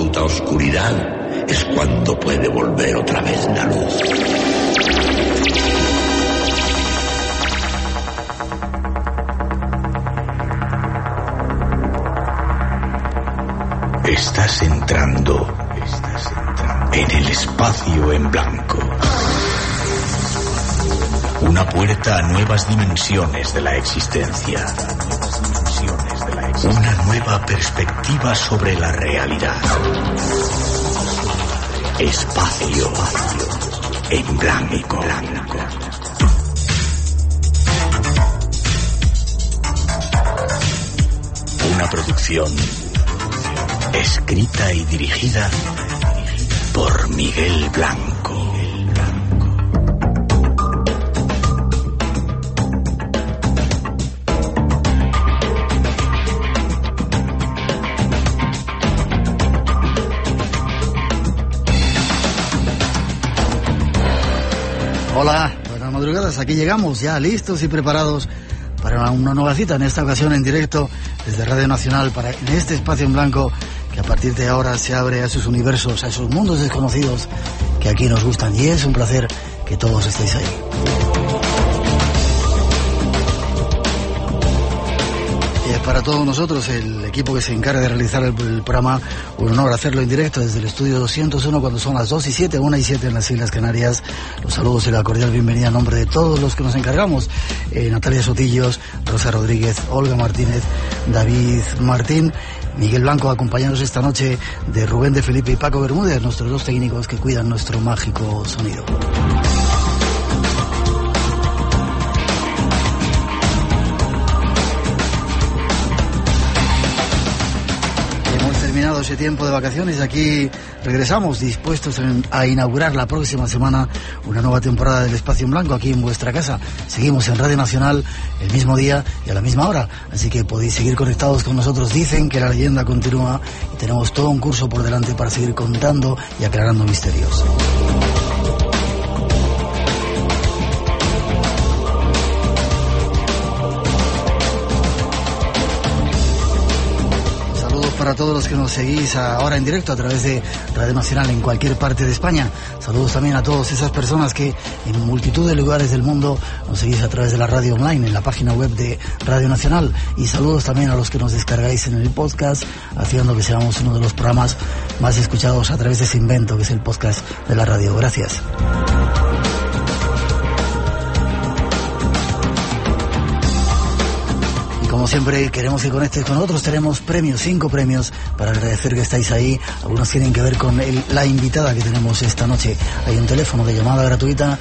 absoluta oscuridad es cuando puede volver otra vez la luz. Estás entrando en el espacio en blanco. Una puerta a nuevas dimensiones de la existencia. Una nueva perspectiva sobre la realidad. Espacio en blanco. Una producción escrita y dirigida por Miguel Blanco. Hola, buenas madrugadas, aquí llegamos ya listos y preparados para una nueva cita, en esta ocasión en directo desde Radio Nacional, en este espacio en blanco que a partir de ahora se abre a esos universos, a esos mundos desconocidos que aquí nos gustan, y es un placer que todos estéis ahí. Para todos nosotros, el equipo que se encarga de realizar el programa, un honor hacerlo en directo desde el estudio 201 cuando son las 2:07, 1:07 en las Islas Canarias. Los saludos y la cordial bienvenida en nombre de todos los que nos encargamos. Natalia Sotillos, Rosa Rodríguez, Olga Martínez, David Martín, Miguel Blanco, acompañados esta noche de Rubén de Felipe y Paco Bermúdez, nuestros dos técnicos que cuidan nuestro mágico sonido. Terminado ese tiempo de vacaciones, aquí regresamos dispuestos a inaugurar la próxima semana una nueva temporada del Espacio en Blanco aquí en vuestra casa. Seguimos en Radio Nacional el mismo día y a la misma hora, así que podéis seguir conectados con nosotros. Dicen que la leyenda continúa y tenemos todo un curso por delante para seguir contando y aclarando misterios. Para todos los que nos seguís ahora en directo a través de Radio Nacional en cualquier parte de España. Saludos también a todas esas personas que en multitud de lugares del mundo nos seguís a través de la radio online, en la página web de Radio Nacional. Y saludos también a los que nos descargáis en el podcast, haciendo que seamos uno de los programas más escuchados a través de ese invento que es el podcast de la radio. Gracias. Como siempre, queremos que conectes con nosotros. Tenemos premios, 5 premios, para agradecer que estáis ahí. Algunos tienen que ver con la invitada que tenemos esta noche. Hay un teléfono de llamada gratuita,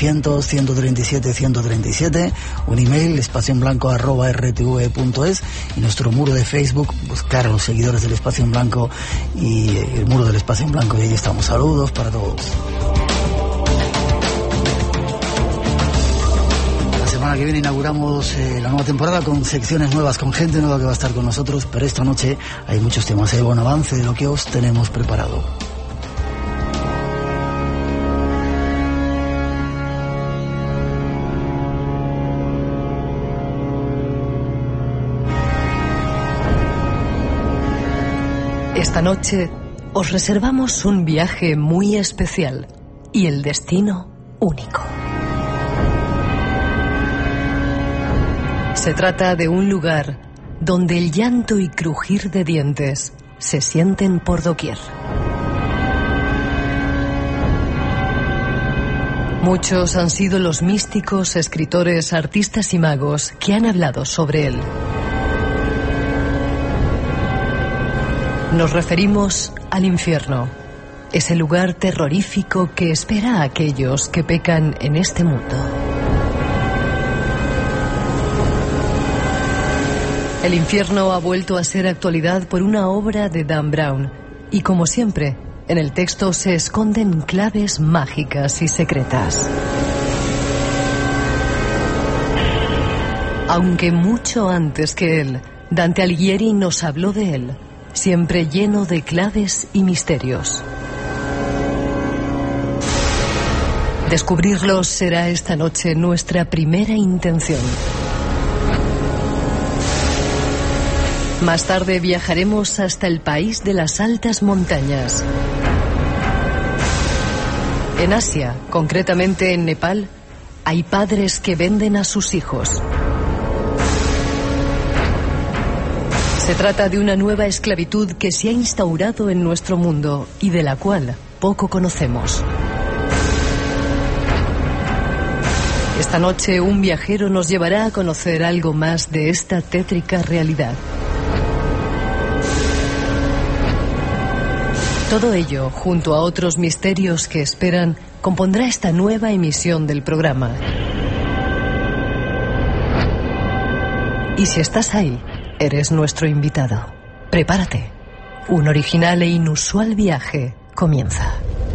900-137-137, un email, espacioenblanco@rtv.es, y nuestro muro de Facebook, buscar a los seguidores del Espacio en Blanco y el muro del Espacio en Blanco, y ahí estamos. Saludos para todos. Que viene inauguramos la nueva temporada con secciones nuevas, con gente nueva que va a estar con nosotros, pero esta noche hay muchos temas, hay buen avance de lo que os tenemos preparado. Esta noche os reservamos un viaje muy especial y el destino único. Se trata de un lugar donde el llanto y crujir de dientes se sienten por doquier. Muchos han sido los místicos, escritores, artistas y magos que han hablado sobre él. Nos referimos al infierno, ese lugar terrorífico que espera a aquellos que pecan en este mundo. El infierno ha vuelto a ser actualidad por una obra de Dan Brown, y como siempre, en el texto se esconden claves mágicas y secretas. Aunque mucho antes que él, Dante Alighieri nos habló de él, siempre lleno de claves y misterios. Descubrirlos será esta noche nuestra primera intención. Más tarde viajaremos hasta el país de las altas montañas. En Asia, concretamente en Nepal, hay padres que venden a sus hijos. Se trata de una nueva esclavitud que se ha instaurado en nuestro mundo y de la cual poco conocemos. Esta noche un viajero nos llevará a conocer algo más de esta tétrica realidad. Todo ello, junto a otros misterios que esperan, compondrá esta nueva emisión del programa. Y si estás ahí, eres nuestro invitado. Prepárate. Un original e inusual viaje comienza.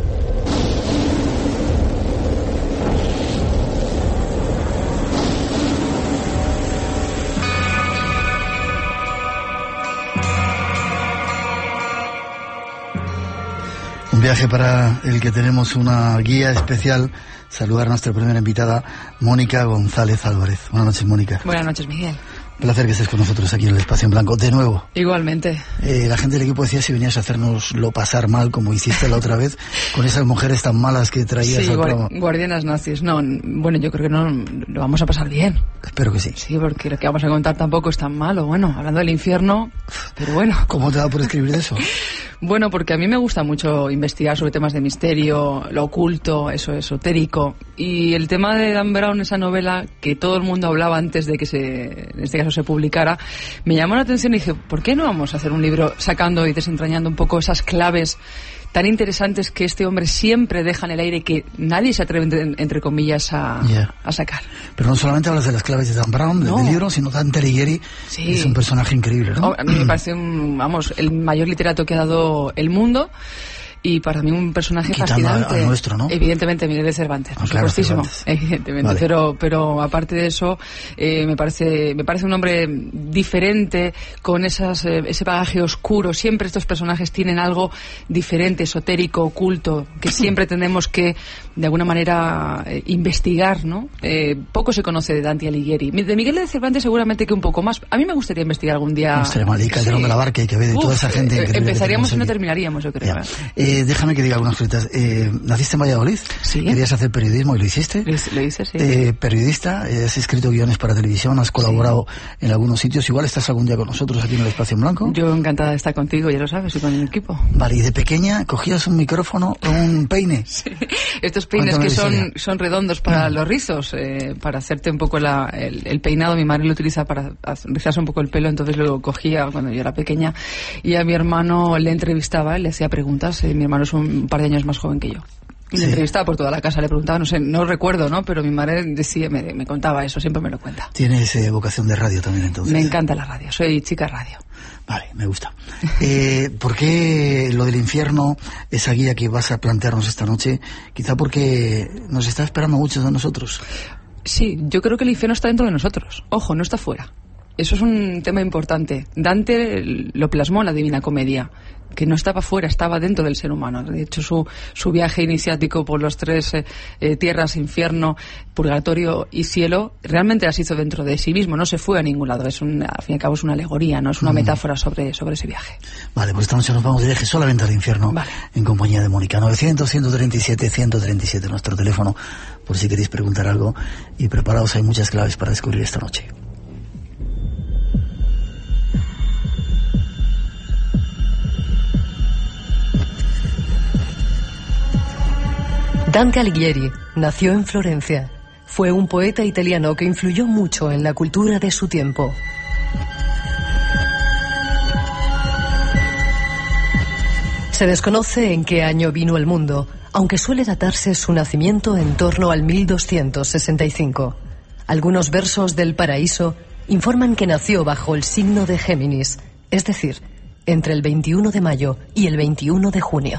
Un viaje para el que tenemos una guía especial. Saludar a nuestra primera invitada, Mónica González Álvarez. Buenas noches, Mónica. Buenas noches, Miguel. Un placer que estés con nosotros aquí en el Espacio en Blanco, de nuevo. Igualmente. La gente del equipo decía si venías a hacernoslo pasar mal, como hiciste la otra vez, con esas mujeres tan malas que traías al programa. Guardianas nazis. No, bueno, yo creo que no lo vamos a pasar bien. Espero que sí. Sí, porque lo que vamos a contar tampoco es tan malo. Bueno, hablando del infierno, pero bueno. ¿Cómo te da por escribir de eso? Bueno, porque a mí me gusta mucho investigar sobre temas de misterio, lo oculto, eso esotérico. Y el tema de Dan Brown, esa novela que todo el mundo hablaba antes de que en este caso se publicara, me llamó la atención y dije, ¿por qué no vamos a hacer un libro sacando y desentrañando un poco esas claves tan interesantes que este hombre siempre deja en el aire y que nadie se atreve, entre comillas, a sacar? Pero no solamente hablas de las claves de Dan Brown, del libro, sino Dante Alighieri. Sí. Es un personaje increíble, ¿no? A mí me parece el mayor literato que ha dado el mundo. Y para mí un personaje fascinante. Al nuestro, ¿no? Evidentemente, Miguel de Cervantes, por supuestísimo. Claro, evidentemente. Vale. Pero aparte de eso, me parece un hombre diferente, con ese bagaje oscuro. Siempre estos personajes tienen algo diferente, esotérico, oculto, que siempre tenemos que, de alguna manera, investigar, ¿no? Poco se conoce de Dante Alighieri. De Miguel de Cervantes seguramente que un poco más. A mí me gustaría investigar algún día. Calderón de la Barca y que ve de toda esa gente increíble. Empezaríamos y no terminaríamos, yo creo. Déjame que diga algunas cositas. ¿Naciste en Valladolid? Sí. ¿Querías hacer periodismo y lo hiciste? Lo hice, sí. Periodista, has escrito guiones para televisión, has colaborado en algunos sitios. Igual estás algún día con nosotros aquí en el Espacio en Blanco. Yo encantada de estar contigo, ya lo sabes, y con el equipo. Vale, y de pequeña cogías un micrófono o un peine. Sí. Estos peines que son redondos para los rizos, para hacerte un poco el peinado. Mi madre lo utiliza para rizarse un poco el pelo, entonces lo cogía cuando yo era pequeña y a mi hermano le entrevistaba, le hacía preguntas. Mi hermano es un par de años más joven que yo. Y le entrevistaba por toda la casa, le preguntaba, no recuerdo, ¿no? Pero mi madre decía, me contaba eso, siempre me lo cuenta. ¿Tienes vocación de radio también, entonces? Me encanta la radio, soy chica radio. Vale, me gusta. ¿Por qué lo del infierno, esa guía que vas a plantearnos esta noche? Quizá porque nos está esperando muchos de nosotros. Sí, yo creo que el infierno está dentro de nosotros. Ojo, no está fuera. Eso es un tema importante. Dante lo plasmó en la Divina Comedia, que no estaba fuera, estaba dentro del ser humano. De hecho, su viaje iniciático por los tres tierras, infierno, purgatorio y cielo, realmente las hizo dentro de sí mismo, no se fue a ningún lado. Al fin y al cabo es una alegoría, no es una metáfora sobre ese viaje. Vale, pues esta noche nos vamos de viaje solamente al infierno, en compañía de Mónica. 900-137-137, nuestro teléfono, por si queréis preguntar algo. Y preparaos, hay muchas claves para descubrir esta noche. Dante Alighieri nació en Florencia. Fue un poeta italiano que influyó mucho en la cultura de su tiempo. Se desconoce en qué año vino al mundo, aunque suele datarse su nacimiento en torno al 1265. Algunos versos del Paraíso informan que nació bajo el signo de Géminis, es decir, entre el 21 de mayo y el 21 de junio.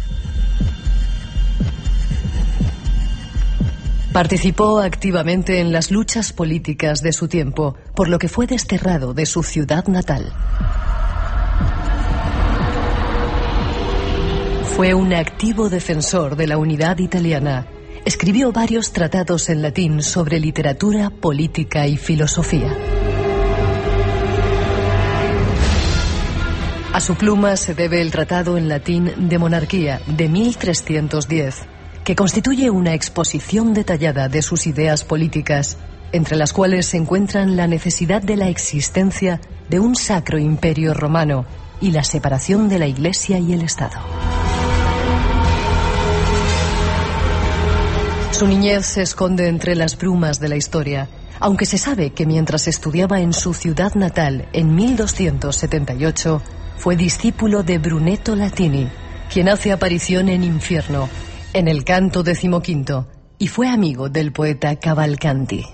Participó activamente en las luchas políticas de su tiempo, por lo que fue desterrado de su ciudad natal. Fue un activo defensor de la unidad italiana. Escribió varios tratados en latín sobre literatura, política y filosofía. A su pluma se debe el Tratado en latín de Monarquía de 1310, que constituye una exposición detallada de sus ideas políticas, entre las cuales se encuentran la necesidad de la existencia de un sacro imperio romano y la separación de la Iglesia y el Estado. Su niñez se esconde entre las brumas de la historia, aunque se sabe que mientras estudiaba en su ciudad natal en 1278, fue discípulo de Brunetto Latini, quien hace aparición en Infierno, en el canto 15, y fue amigo del poeta Cavalcanti.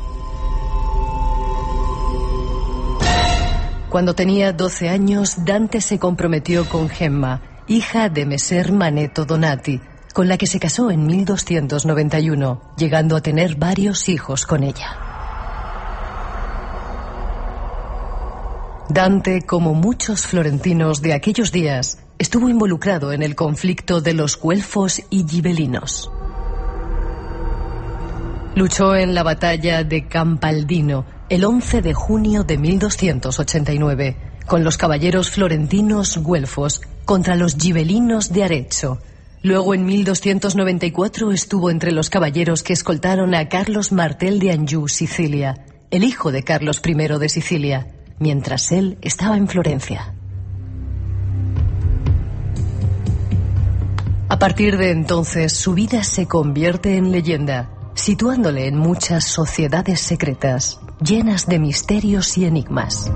Cuando tenía 12 años, Dante se comprometió con Gemma, hija de Messer Manetto Donati, con la que se casó en 1291, llegando a tener varios hijos con ella. Dante, como muchos florentinos de aquellos días, estuvo involucrado en el conflicto de los güelfos y gibelinos. Luchó en la batalla de Campaldino el 11 de junio de 1289 con los caballeros florentinos güelfos contra los gibelinos de Arezzo. Luego, en 1294, estuvo entre los caballeros que escoltaron a Carlos Martel de Anjou, Sicilia, el hijo de Carlos I de Sicilia, mientras él estaba en Florencia. A partir de entonces, su vida se convierte en leyenda, situándole en muchas sociedades secretas, llenas de misterios y enigmas.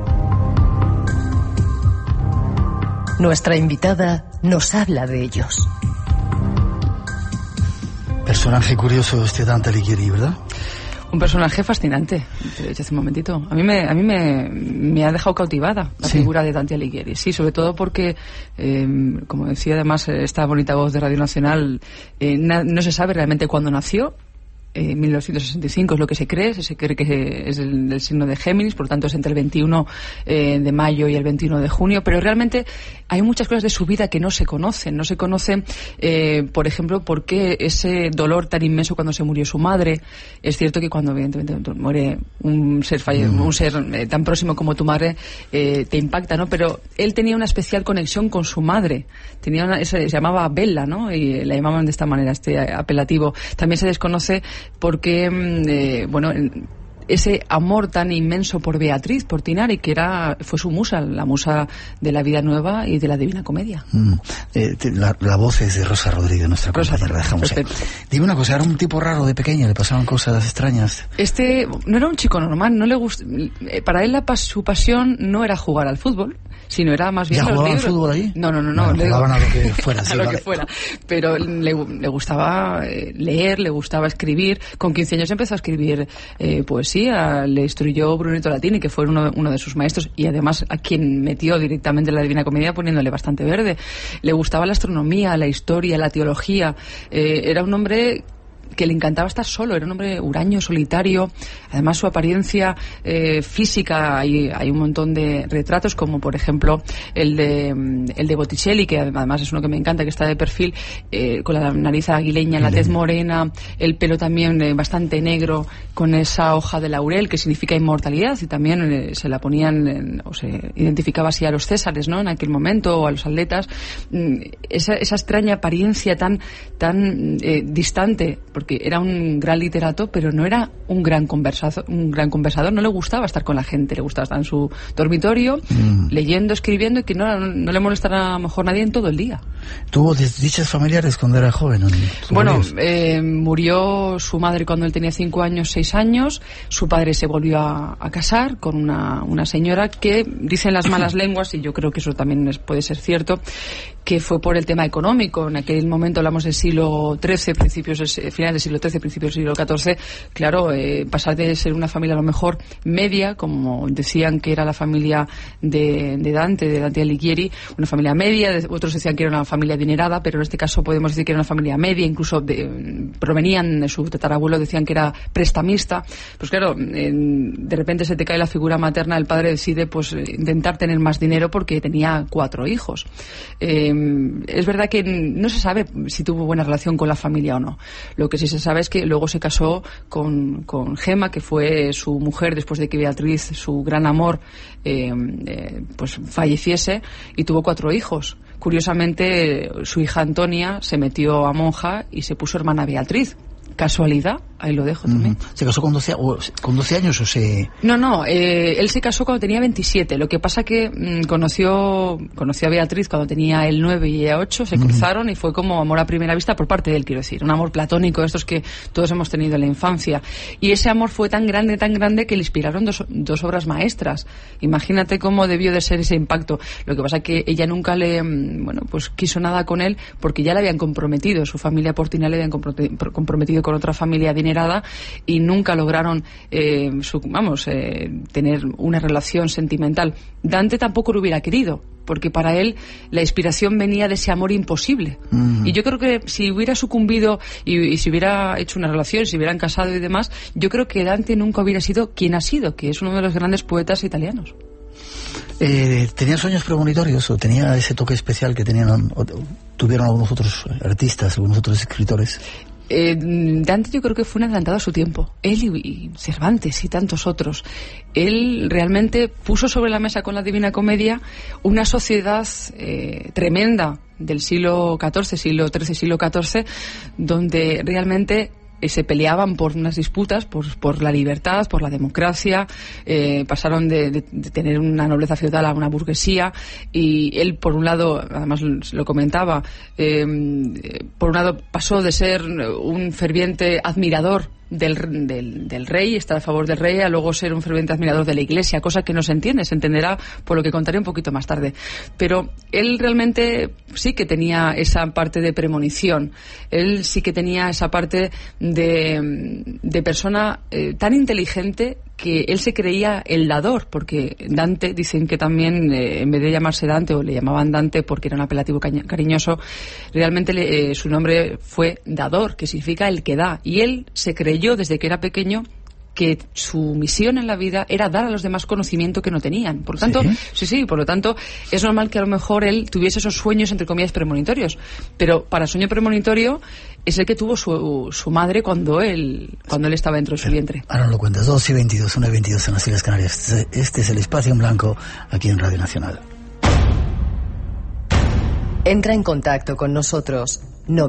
Nuestra invitada nos habla de ellos. Personaje curioso este Dante Alighieri, ¿verdad? Un personaje fascinante, te lo he dicho hace un momentito. A mí me ha dejado cautivada la figura de Dante Alighieri. Sí, sobre todo porque, como decía además esta bonita voz de Radio Nacional, no se sabe realmente cuándo nació. 1965 es lo que se cree que es del signo de Géminis, por lo tanto es entre el 21 de mayo y el 21 de junio, pero realmente hay muchas cosas de su vida que no se conocen. Por ejemplo, por qué ese dolor tan inmenso cuando se murió su madre. Es cierto que cuando evidentemente muere un ser tan próximo como tu madre, te impacta, ¿no? Pero él tenía una especial conexión con su madre. Se llamaba Bella, ¿no? Y la llamaban de esta manera, este apelativo. También se desconoce porque, ese amor tan inmenso por Beatriz, por Tinari, que fue su musa, la musa de la Vida Nueva y de la Divina Comedia. La voz es de Rosa Rodríguez, nuestra compañera. La dejamos ahí. Dime una cosa, era un tipo raro de pequeño, le pasaban cosas extrañas. No era un chico normal, no le para él su pasión no era jugar al fútbol, sino era más bien ¿Ya los jugaban libros. Fútbol ahí? No. Jugaban a lo que fuera. A lo que fuera. Pero le gustaba leer, le gustaba escribir. Con 15 años empezó a escribir poesía. Le instruyó Brunetto Latini, que fue uno de sus maestros, y además a quien metió directamente la Divina Comedia poniéndole bastante verde. Le gustaba la astronomía, la historia, la teología. Era un hombre que le encantaba estar solo, era un hombre huraño, solitario. Además, su apariencia física, hay un montón de retratos, como por ejemplo el de Botticelli, que además es uno que me encanta, que está de perfil, con la nariz aguileña, la tez morena, el pelo también bastante negro, con esa hoja de laurel que significa inmortalidad, y también se la ponían, o se identificaba así a los césares, ¿no?, en aquel momento, o a los atletas. Esa extraña apariencia tan distante, porque era un gran literato, pero no era un gran conversador, no le gustaba estar con la gente, le gustaba estar en su dormitorio, leyendo, escribiendo, y que no le molestara a lo mejor nadie en todo el día. ¿Tuvo desdichas familiares cuando era joven? Murió su madre cuando él tenía 5 años, 6 años, su padre se volvió a casar con una señora que, dicen las malas lenguas, y yo creo que eso también puede ser cierto, que fue por el tema económico. En aquel momento, hablamos del siglo XIII, finales del siglo XIII, principios del siglo XIV, claro, pasar de ser una familia a lo mejor media, como decían que era la familia de Dante Alighieri, una familia media, otros decían que era una familia familia adinerada, pero en este caso podemos decir que era una familia media, incluso provenían de su tatarabuelo, decían que era prestamista. Pues claro, de repente se te cae la figura materna, el padre decide pues intentar tener más dinero porque tenía 4 hijos. Es verdad que no se sabe si tuvo buena relación con la familia o no. Lo que sí se sabe es que luego se casó con Gema, que fue su mujer después de que Beatriz, su gran amor, pues falleciese, y tuvo 4 hijos. Curiosamente, su hija Antonia se metió a monja y se puso hermana Beatriz. ¿Casualidad? Ahí lo dejo también. ¿Se casó con 12 años o se...? No, él se casó cuando tenía 27. Lo que pasa que conoció a Beatriz cuando tenía él 9 y ella 8, se cruzaron y fue como amor a primera vista por parte de él, quiero decir. Un amor platónico, estos que todos hemos tenido en la infancia. Y ese amor fue tan grande que le inspiraron dos obras maestras. Imagínate cómo debió de ser ese impacto. Lo que pasa que ella nunca pues quiso nada con él porque ya le habían comprometido. Su familia Portina le habían comprometido con otra familia adinerada y nunca lograron tener una relación sentimental. Dante tampoco lo hubiera querido, porque para él la inspiración venía de ese amor imposible. Y yo creo que si hubiera sucumbido y si hubiera hecho una relación, si hubieran casado y demás, yo creo que Dante nunca hubiera sido quien ha sido, que es uno de los grandes poetas italianos. ¿Tenía sueños premonitorios o tenía ese toque especial que tuvieron algunos otros artistas, algunos otros escritores? Dante yo creo que fue un adelantado a su tiempo. Él y Cervantes y tantos otros. Él realmente puso sobre la mesa con la Divina Comedia una sociedad tremenda del siglo XIV, siglo XIII, siglo XIV, donde realmente se peleaban por unas disputas, por la libertad, por la democracia, pasaron de tener una nobleza feudal a una burguesía, y él, por un lado, además lo comentaba, por un lado pasó de ser un ferviente admirador del rey, estar a favor del rey, a luego ser un ferviente admirador de la Iglesia, cosa que no se entiende, se entenderá por lo que contaré un poquito más tarde. Pero él realmente sí que tenía esa parte de premonición, él sí que tenía esa parte de persona tan inteligente que él se creía el dador, porque Dante, dicen que también, en vez de llamarse Dante, o le llamaban Dante porque era un apelativo cariñoso, realmente su nombre fue dador, que significa el que da, y él se creyó desde que era pequeño que su misión en la vida era dar a los demás conocimiento que no tenían. Por lo tanto, por lo tanto, es normal que a lo mejor él tuviese esos sueños, entre comillas, premonitorios. Pero para sueño premonitorio es el que tuvo su madre cuando él estaba dentro de su vientre. Ahora no lo cuentas. 2:22, 1:22 en las Islas Canarias. Este es el Espacio en Blanco, aquí en Radio Nacional. Entra en contacto con nosotros.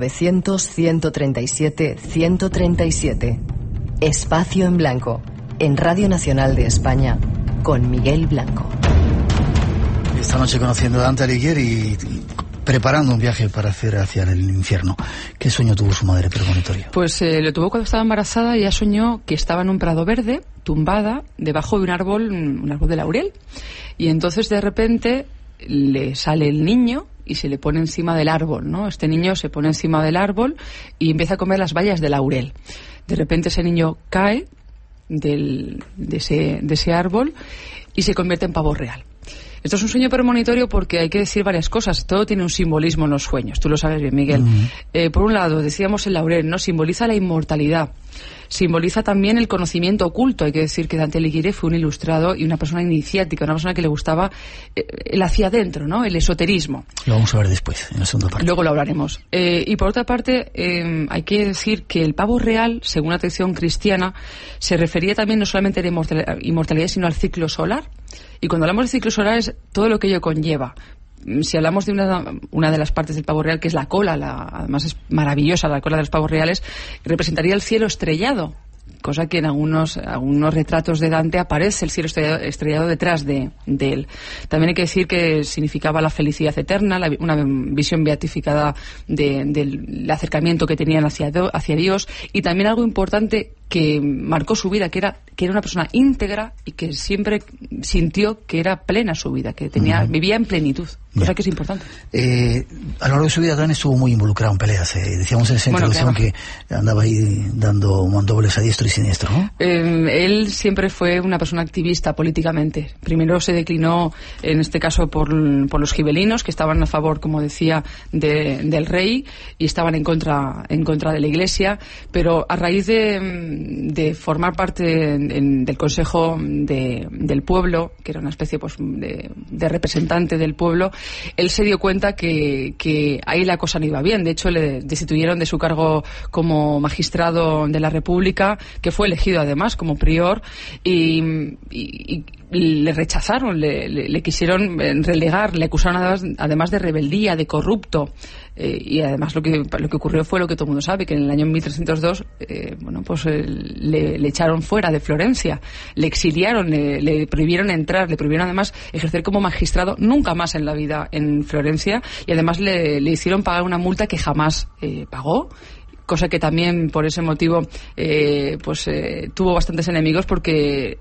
900-137-137. Espacio en Blanco, en Radio Nacional de España, con Miguel Blanco. Esta noche conociendo a Dante Alighieri y preparando un viaje para hacer hacia el infierno. ¿Qué sueño tuvo su madre premonitoria? Pues lo tuvo cuando estaba embarazada. Ella soñó que estaba en un prado verde, tumbada, debajo de un árbol de laurel. Y entonces de repente le sale el niño y se le pone encima del árbol, ¿no? Este niño se pone encima del árbol y empieza a comer las bayas de laurel. De repente ese niño cae de ese árbol y se convierte en pavo real. Esto es un sueño premonitorio porque hay que decir varias cosas. Todo tiene un simbolismo en los sueños. Tú lo sabes bien, Miguel. Por un lado, decíamos el laurel, ¿no? Simboliza la inmortalidad. Simboliza también el conocimiento oculto. Hay que decir que Dante Alighieri fue un ilustrado y una persona iniciática, una persona que le gustaba el hacia adentro, ¿no? El esoterismo. Lo vamos a ver después, en la segunda parte. Luego lo hablaremos. Y por otra parte, hay que decir que el pavo real, según la tradición cristiana, se refería también no solamente a la inmortalidad, sino al ciclo solar. Y cuando hablamos de ciclo solar es todo lo que ello conlleva. Si hablamos de una de las partes del pavo real, que es la cola, además es maravillosa la cola de los pavos reales, representaría el cielo estrellado, cosa que en algunos retratos de Dante aparece el cielo estrellado detrás de él. También hay que decir que significaba la felicidad eterna, una visión beatificada del acercamiento que tenían hacia Dios, y también algo importante que marcó su vida, que era una persona íntegra y que siempre sintió que era plena su vida, que vivía en plenitud, cosa que es importante. A lo largo de su vida también estuvo muy involucrado en peleas. Decíamos en esa introducción que andaba ahí dando mandobles a diestro y siniestro, ¿no? Él siempre fue una persona activista políticamente. Primero se declinó, en este caso, por los gibelinos, que estaban a favor, como decía, del rey y estaban en contra de la Iglesia, pero a raíz de formar parte del Consejo del Pueblo, que era una especie pues de representante del pueblo, él se dio cuenta que ahí la cosa no iba bien. De hecho, le destituyeron de su cargo como magistrado de la República, que fue elegido además como prior, y le rechazaron, le quisieron relegar, le acusaron además de rebeldía, de corrupto, y además lo que ocurrió fue lo que todo el mundo sabe, que en el año 1302 le echaron fuera de Florencia, le exiliaron, le prohibieron entrar, le prohibieron además ejercer como magistrado nunca más en la vida en Florencia, y además le hicieron pagar una multa que jamás pagó, cosa que también por ese motivo tuvo bastantes enemigos, porque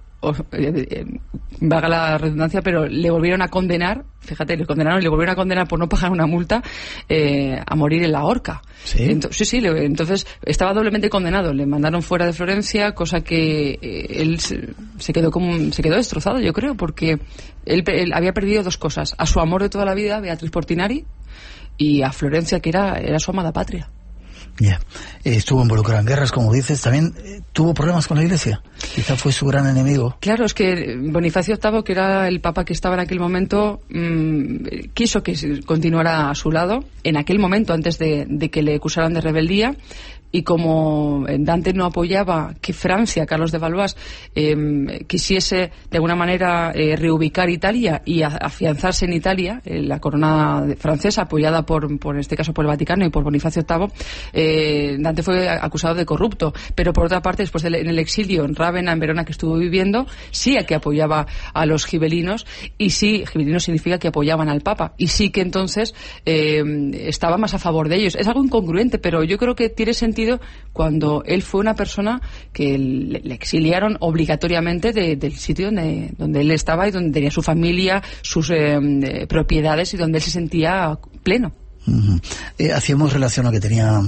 vaga la redundancia, pero le volvieron a condenar, fíjate, le volvieron a condenar por no pagar una multa a morir en la horca. ¿Sí? Entonces estaba doblemente condenado, le mandaron fuera de Florencia, cosa que él se quedó destrozado, yo creo, porque él había perdido dos cosas: a su amor de toda la vida, Beatriz Portinari, y a Florencia, que era su amada patria. Estuvo involucrado en guerras, como dices. También tuvo problemas con la Iglesia. Quizá fue su gran enemigo. Claro, es que Bonifacio VIII, que era el papa que estaba en aquel momento, quiso que continuara a su lado, en aquel momento, antes de que le acusaran de rebeldía. Y como Dante no apoyaba que Francia, Carlos de Valois, quisiese de alguna manera reubicar Italia y afianzarse en Italia, la corona francesa, apoyada en este caso por el Vaticano y por Bonifacio VIII, Dante fue acusado de corrupto. Pero por otra parte, después en el exilio en Rávena, en Verona, que estuvo viviendo, sí que apoyaba a los gibelinos, y sí, gibelinos significa que apoyaban al Papa, y sí que entonces estaba más a favor de ellos. Es algo incongruente, pero yo creo que tiene sentido cuando él fue una persona que le exiliaron obligatoriamente del sitio donde él estaba y donde tenía su familia, sus propiedades, y donde él se sentía pleno. Hacíamos relación a que tenía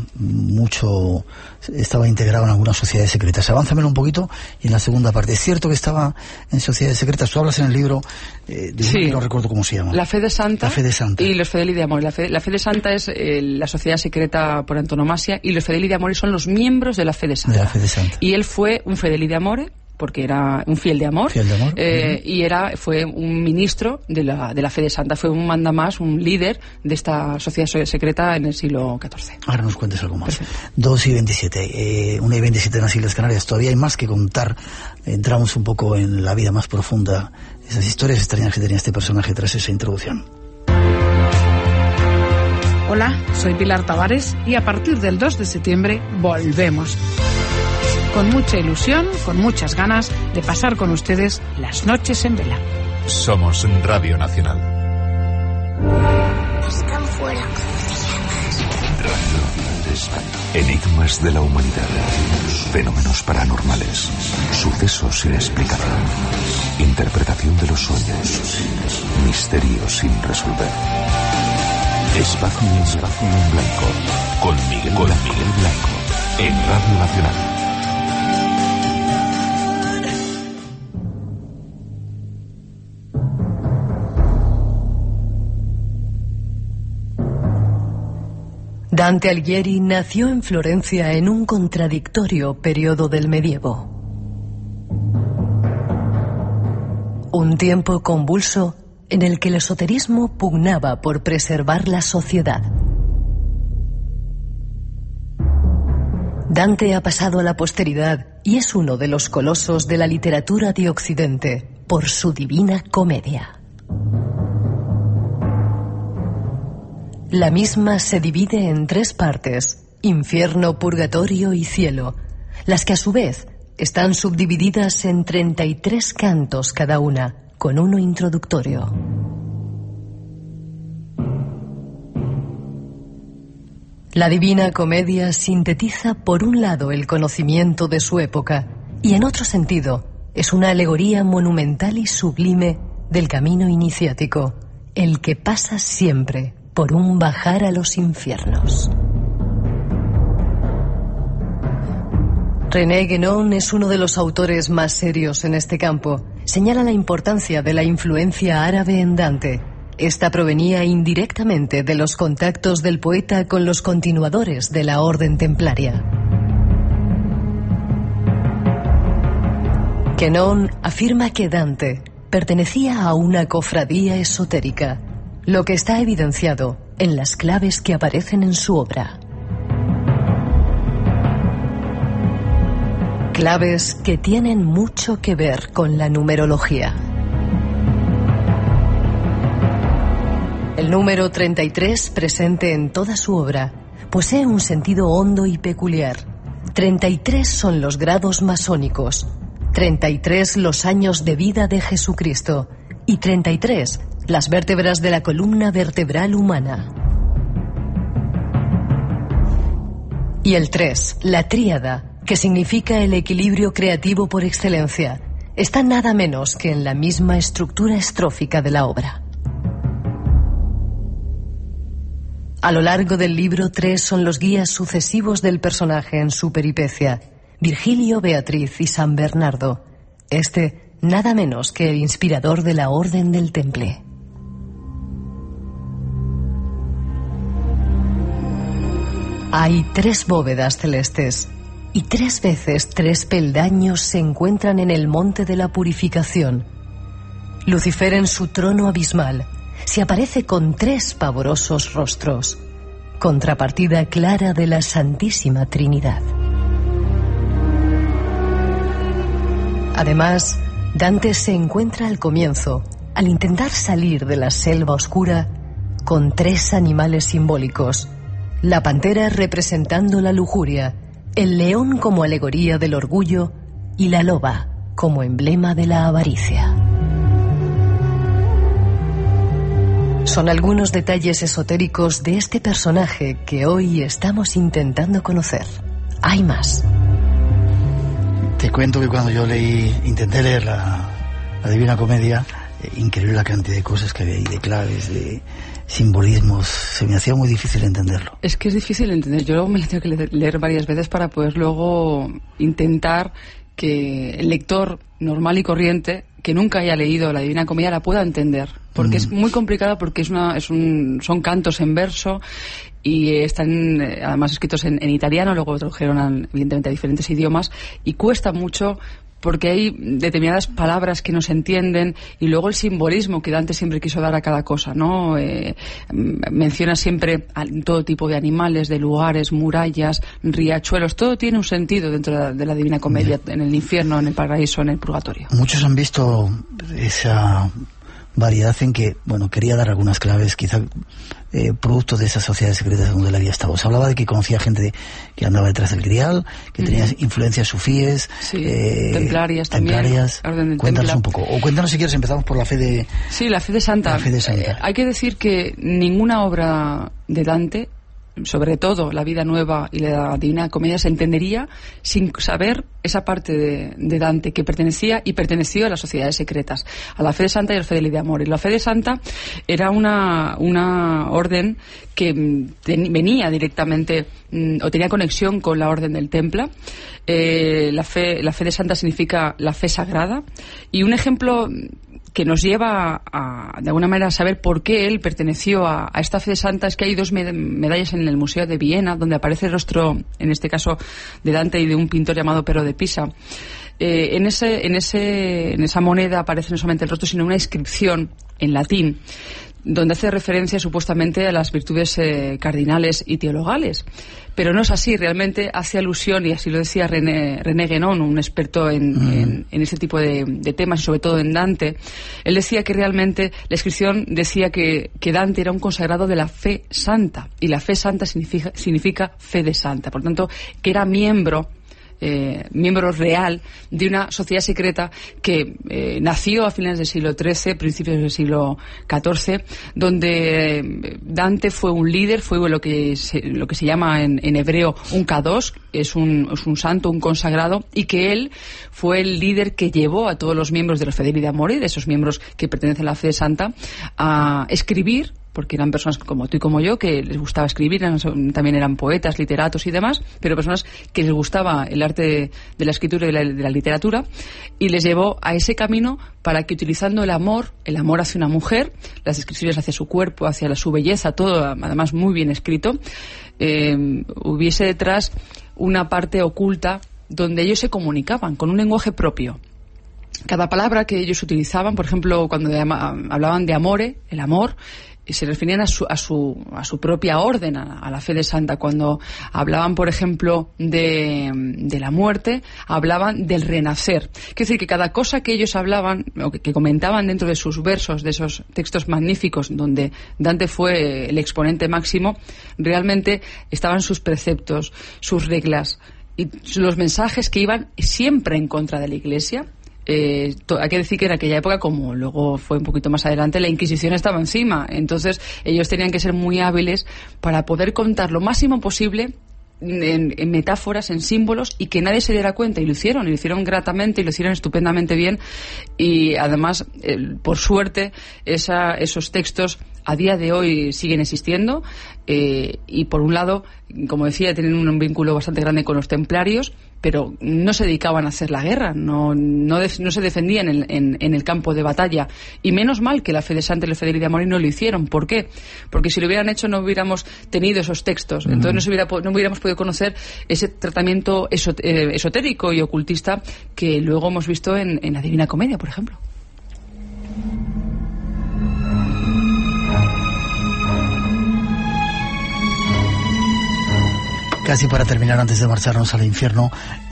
estaba integrado en algunas sociedades secretas. Avánzamelo un poquito, y en la segunda parte. Es cierto que estaba en sociedades secretas. Tú hablas en el libro sí, no recuerdo cómo se llama. La Fede Santa, y los Fedeli de Amore. La Fede Santa es la sociedad secreta por antonomasia, y los Fedeli de Amore son los miembros de la Fede Santa. Y él fue un Fedeli de Amore, porque era un fiel de amor, y fue un ministro de la Fede Santa, fue un mandamás, un líder de esta sociedad secreta en el siglo XIV. Ahora nos cuentes algo más. Perfecto. 2:27, 1:27 en las Islas Canarias. Todavía hay más que contar. Entramos un poco en la vida más profunda, esas historias extrañas que tenía este personaje tras esa introducción. Hola, soy Pilar Tavares, y a partir del 2 de septiembre volvemos. Con mucha ilusión, con muchas ganas de pasar con ustedes las noches en vela. Somos Radio Nacional. Están fuera, ¿cómo te llamas? Radio Nacional de España. Enigmas de la humanidad. Fenómenos paranormales. Sucesos sin explicación. Interpretación de los sueños. Misterios sin resolver. Espacio en Blanco. Con Miguel Blanco. En Radio Nacional. Dante Alighieri nació en Florencia en un contradictorio periodo del medievo. Un tiempo convulso en el que el esoterismo pugnaba por preservar la sociedad. Dante ha pasado a la posteridad y es uno de los colosos de la literatura de Occidente por su Divina Comedia. La misma se divide en 3 partes: infierno, purgatorio y cielo, las que a su vez están subdivididas en 33 cantos cada una, con uno La Divina Comedia sintetiza por un lado el conocimiento de su época y en otro sentido es una alegoría monumental y sublime del camino iniciático, el que pasa siempre por un bajar a los infiernos. René Guénon es uno de los autores más serios en este campo. Señala la importancia de la influencia árabe en Dante. Esta provenía indirectamente de los contactos del poeta con los continuadores de la orden templaria. Guénon afirma que Dante pertenecía a una cofradía esotérica, lo que está evidenciado en las claves que aparecen en su obra. Claves que tienen mucho que ver con la numerología. El número 33, presente en toda su obra, posee un sentido hondo y peculiar. 33 son los grados masónicos, 33 los años de vida de Jesucristo y 33 las vértebras de la columna vertebral humana. Y el 3, la tríada, que significa el equilibrio creativo por excelencia, está nada menos que en la misma estructura estrófica de la obra. A lo largo del libro, 3 son los guías sucesivos del personaje en su peripecia: Virgilio, Beatriz y San Bernardo. Este, nada menos que el inspirador de la Orden del Temple. Hay 3 bóvedas celestes y 3 veces 3 peldaños se encuentran en el monte de la purificación. Lucifer en su trono abismal se aparece con 3 pavorosos rostros, contrapartida clara de la Santísima Trinidad. Además, Dante se encuentra al comienzo, al intentar salir de la selva oscura, con 3 animales simbólicos: la pantera representando la lujuria, el león como alegoría del orgullo y la loba como emblema de la avaricia. Son algunos detalles esotéricos de este personaje que hoy estamos intentando conocer. Hay más. Te cuento que cuando yo intenté leer la Divina Comedia, increíble la cantidad de cosas que había ahí, de claves, de simbolismos, se me hacía muy difícil entenderlo. Es que es difícil entender. Yo me lo tengo que leer varias veces para poder luego intentar que el lector normal y corriente que nunca haya leído la Divina Comedia la pueda entender, porque es muy complicada, porque son cantos en verso y están además escritos en italiano, luego lo tradujeron evidentemente a diferentes idiomas y cuesta mucho porque hay determinadas palabras que no se entienden y luego el simbolismo que Dante siempre quiso dar a cada cosa, ¿no? Menciona siempre todo tipo de animales, de lugares, murallas, riachuelos, todo tiene un sentido dentro de la Divina Comedia, en el infierno, en el paraíso, en el purgatorio. Muchos han visto esa variedad en que, bueno, quería dar algunas claves, quizá producto de esas sociedades secretas donde él había estado. Se hablaba de que conocía gente que andaba detrás del grial, que tenía influencias sufíes, templarias también. Cuéntanos un poco, o cuéntanos si quieres, empezamos por la fe de... Sí, la fe de Santa. La fe de Santa. Hay que decir que ninguna obra de Dante, sobre todo la Vida Nueva y la Divina Comedia, se entendería sin saber esa parte de Dante que pertenecía y perteneció a las sociedades secretas, a la fe de Santa y a la fe de Amor. Y la fe de Santa era una orden que venía directamente o tenía conexión con la orden del Templa. La fe de Santa significa la fe sagrada, y un ejemplo que nos lleva de alguna manera a saber por qué él perteneció a esta fe de Santa es que hay 2 medallas en el Museo de Viena donde aparece el rostro, en este caso de Dante y de un pintor llamado Pero de Pisa. En esa moneda aparece no solamente el rostro, sino una inscripción en latín donde hace referencia supuestamente a las virtudes cardinales y teologales. Pero no es así, realmente hace alusión, y así lo decía René Guénon, un experto en este tipo de temas, y sobre todo en Dante. Él decía que realmente la inscripción decía que Dante era un consagrado de la fe santa, y la fe santa significa fe de santa, por tanto, que era miembro miembro real de una sociedad secreta que nació a finales del siglo XIII, principios del siglo XIV, donde Dante fue un líder, fue lo que se llama en hebreo un Kadosh, es un santo, un consagrado, y que él fue el líder que llevó a todos los miembros de los Fedeli d'Amore, de esos miembros que pertenecen a la Fede Santa, a escribir, porque eran personas como tú y como yo, que les gustaba escribir, también eran poetas, literatos y demás, pero personas que les gustaba el arte de la escritura y de la literatura, y les llevó a ese camino para que, utilizando el amor hacia una mujer, las descripciones hacia su cuerpo, hacia su belleza, todo además muy bien escrito, hubiese detrás una parte oculta donde ellos se comunicaban con un lenguaje propio. Cada palabra que ellos utilizaban, por ejemplo, cuando hablaban de amore, el amor, se referían a su propia orden, a la Fede Santa. Cuando hablaban, por ejemplo, de la muerte, hablaban del renacer. Quiere decir que cada cosa que ellos hablaban, o que comentaban dentro de sus versos, de esos textos magníficos, donde Dante fue el exponente máximo, realmente estaban sus preceptos, sus reglas, y los mensajes que iban siempre en contra de la Iglesia. Hay que decir que en aquella época, como luego fue un poquito más adelante, la Inquisición estaba encima. Entonces ellos tenían que ser muy hábiles para poder contar lo máximo posible en metáforas, en símbolos, y que nadie se diera cuenta, y lo hicieron gratamente, y lo hicieron estupendamente bien. Y además, por suerte, esos textos a día de hoy siguen existiendo, y por un lado, como decía, tienen un vínculo bastante grande con los templarios, pero no se dedicaban a hacer la guerra, no se defendían en el campo de batalla, y menos mal que la Fede Santa y la Fedeli d'Amore no lo hicieron. ¿Por qué? Porque si lo hubieran hecho no hubiéramos tenido esos textos, entonces no hubiéramos podido conocer ese tratamiento esotérico y ocultista que luego hemos visto en la Divina Comedia, por ejemplo. Casi para terminar, antes de marcharnos al infierno,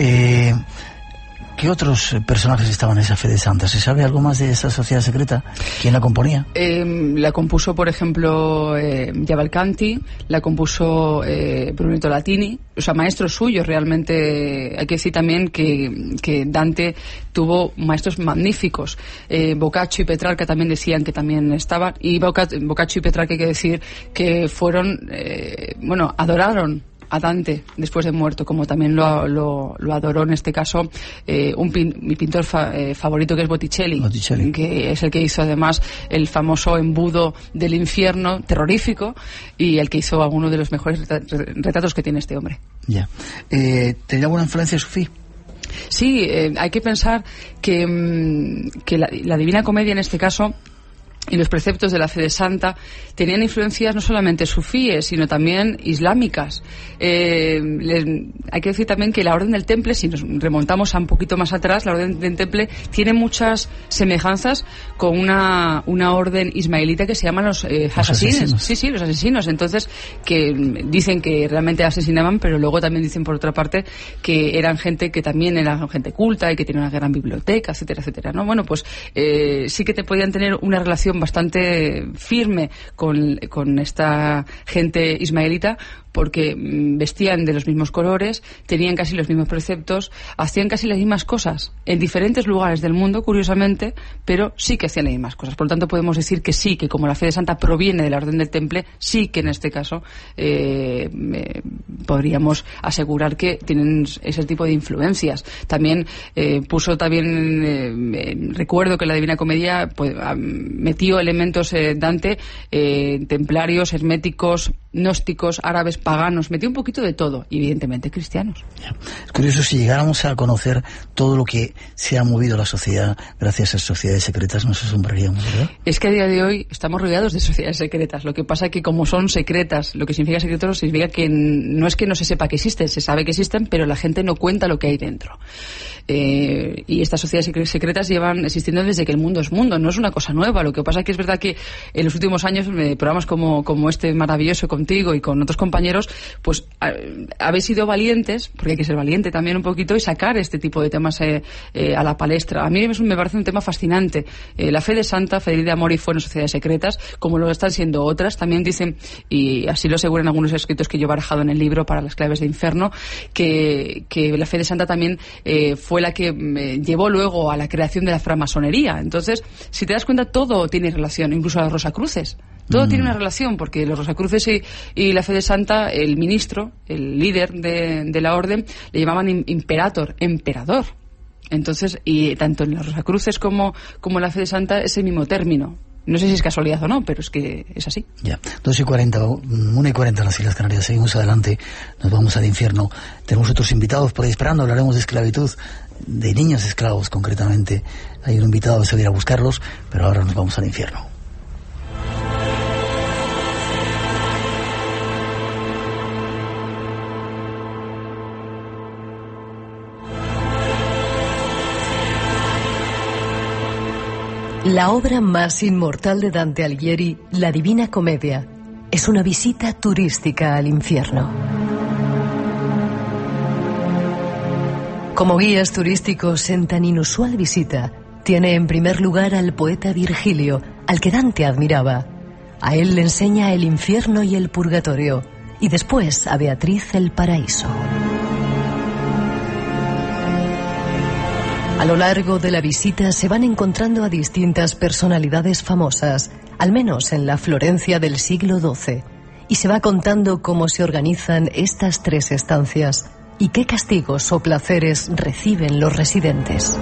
¿qué otros personajes estaban en esa Fede Santa? ¿Se sabe algo más de esa sociedad secreta? ¿Quién la componía? La compuso, por ejemplo, Cavalcanti, la compuso Brunetto Latini, o sea, maestros suyos. Realmente hay que decir también que Dante tuvo maestros magníficos. Boccaccio y Petrarca también decían que también estaban, y Boccaccio y Petrarca, hay que decir que fueron, adoraron a Dante después de muerto, como también lo adoró en este caso mi pintor favorito, que es Botticelli, que es el que hizo además el famoso embudo del infierno terrorífico, y el que hizo alguno de los mejores retratos que tiene este hombre. Ya. ¿Tenía alguna influencia sufí? Sí, hay que pensar que la Divina Comedia en este caso, y los preceptos de la Fede Santa, tenían influencias no solamente sufíes, sino también islámicas. Hay que decir también que la Orden del Temple, si nos remontamos a un poquito más atrás, la Orden del Temple tiene muchas semejanzas con una orden ismaelita que se llaman los asesinos. Sí, los asesinos. Entonces, que dicen que realmente asesinaban, pero luego también dicen, por otra parte, que eran gente que también era gente culta y que tenía una gran biblioteca, etcétera, etcétera, ¿no? Bueno, pues sí que te podían tener una relación bastante firme con esta gente ismaelita, porque vestían de los mismos colores, tenían casi los mismos preceptos, hacían casi las mismas cosas en diferentes lugares del mundo, curiosamente, pero sí que hacían las mismas cosas. Por lo tanto, podemos decir que sí, que como la Fede Santa proviene de la Orden del Temple, sí que en este caso podríamos asegurar que tienen ese tipo de influencias. También recuerdo que la Divina Comedia metió elementos Dante, templarios, herméticos, gnósticos, árabes, paganos, metió un poquito de todo, y evidentemente cristianos. Es curioso, si llegáramos a conocer todo lo que se ha movido la sociedad gracias a sociedades secretas, nos asombraríamos, ¿verdad? Es que a día de hoy estamos rodeados de sociedades secretas. Lo que pasa es que, como son secretas, lo que significa secreto significa que no es que no se sepa que existen, se sabe que existen, pero la gente no cuenta lo que hay dentro. Y estas sociedades secretas llevan existiendo desde que el mundo es mundo, no es una cosa nueva. Lo que pasa es que es verdad que en los últimos años programas como este maravilloso, con contigo y con otros compañeros, pues habéis sido valientes, porque hay que ser valiente también un poquito, y sacar este tipo de temas a la palestra. A mí me parece un tema fascinante. La fe de santa, fe de amor y fueron sociedades secretas, como lo están siendo otras. También dicen, y así lo aseguran algunos escritos que yo he barajado en el libro para las claves de infierno, que la fe de santa también fue la que llevó luego a la creación de la francmasonería. Entonces, si te das cuenta, todo tiene relación, incluso las Rosacruces. Todo tiene una relación, porque los Rosacruces y la fe de santa, el ministro, el líder de la orden, le llamaban emperador. Entonces, y tanto en los Rosacruces como en la fe de santa es el mismo término. No sé si es casualidad o no, pero es que es así. Ya, 2:40, 1:40 en las Islas Canarias. Seguimos adelante, nos vamos al infierno. Tenemos otros invitados por ahí esperando, hablaremos de esclavitud, de niños esclavos concretamente. Hay un invitado que se va a ir a buscarlos, pero ahora nos vamos al infierno. La obra más inmortal de Dante Alighieri, La Divina Comedia, es una visita turística al infierno. Como guías turísticos en tan inusual visita, tiene en primer lugar al poeta Virgilio, al que Dante admiraba. A él le enseña el infierno y el purgatorio, y después a Beatriz el paraíso. A lo largo de la visita se van encontrando a distintas personalidades famosas, al menos en la Florencia del siglo XII, y se va contando cómo se organizan estas 3 estancias y qué castigos o placeres reciben los residentes.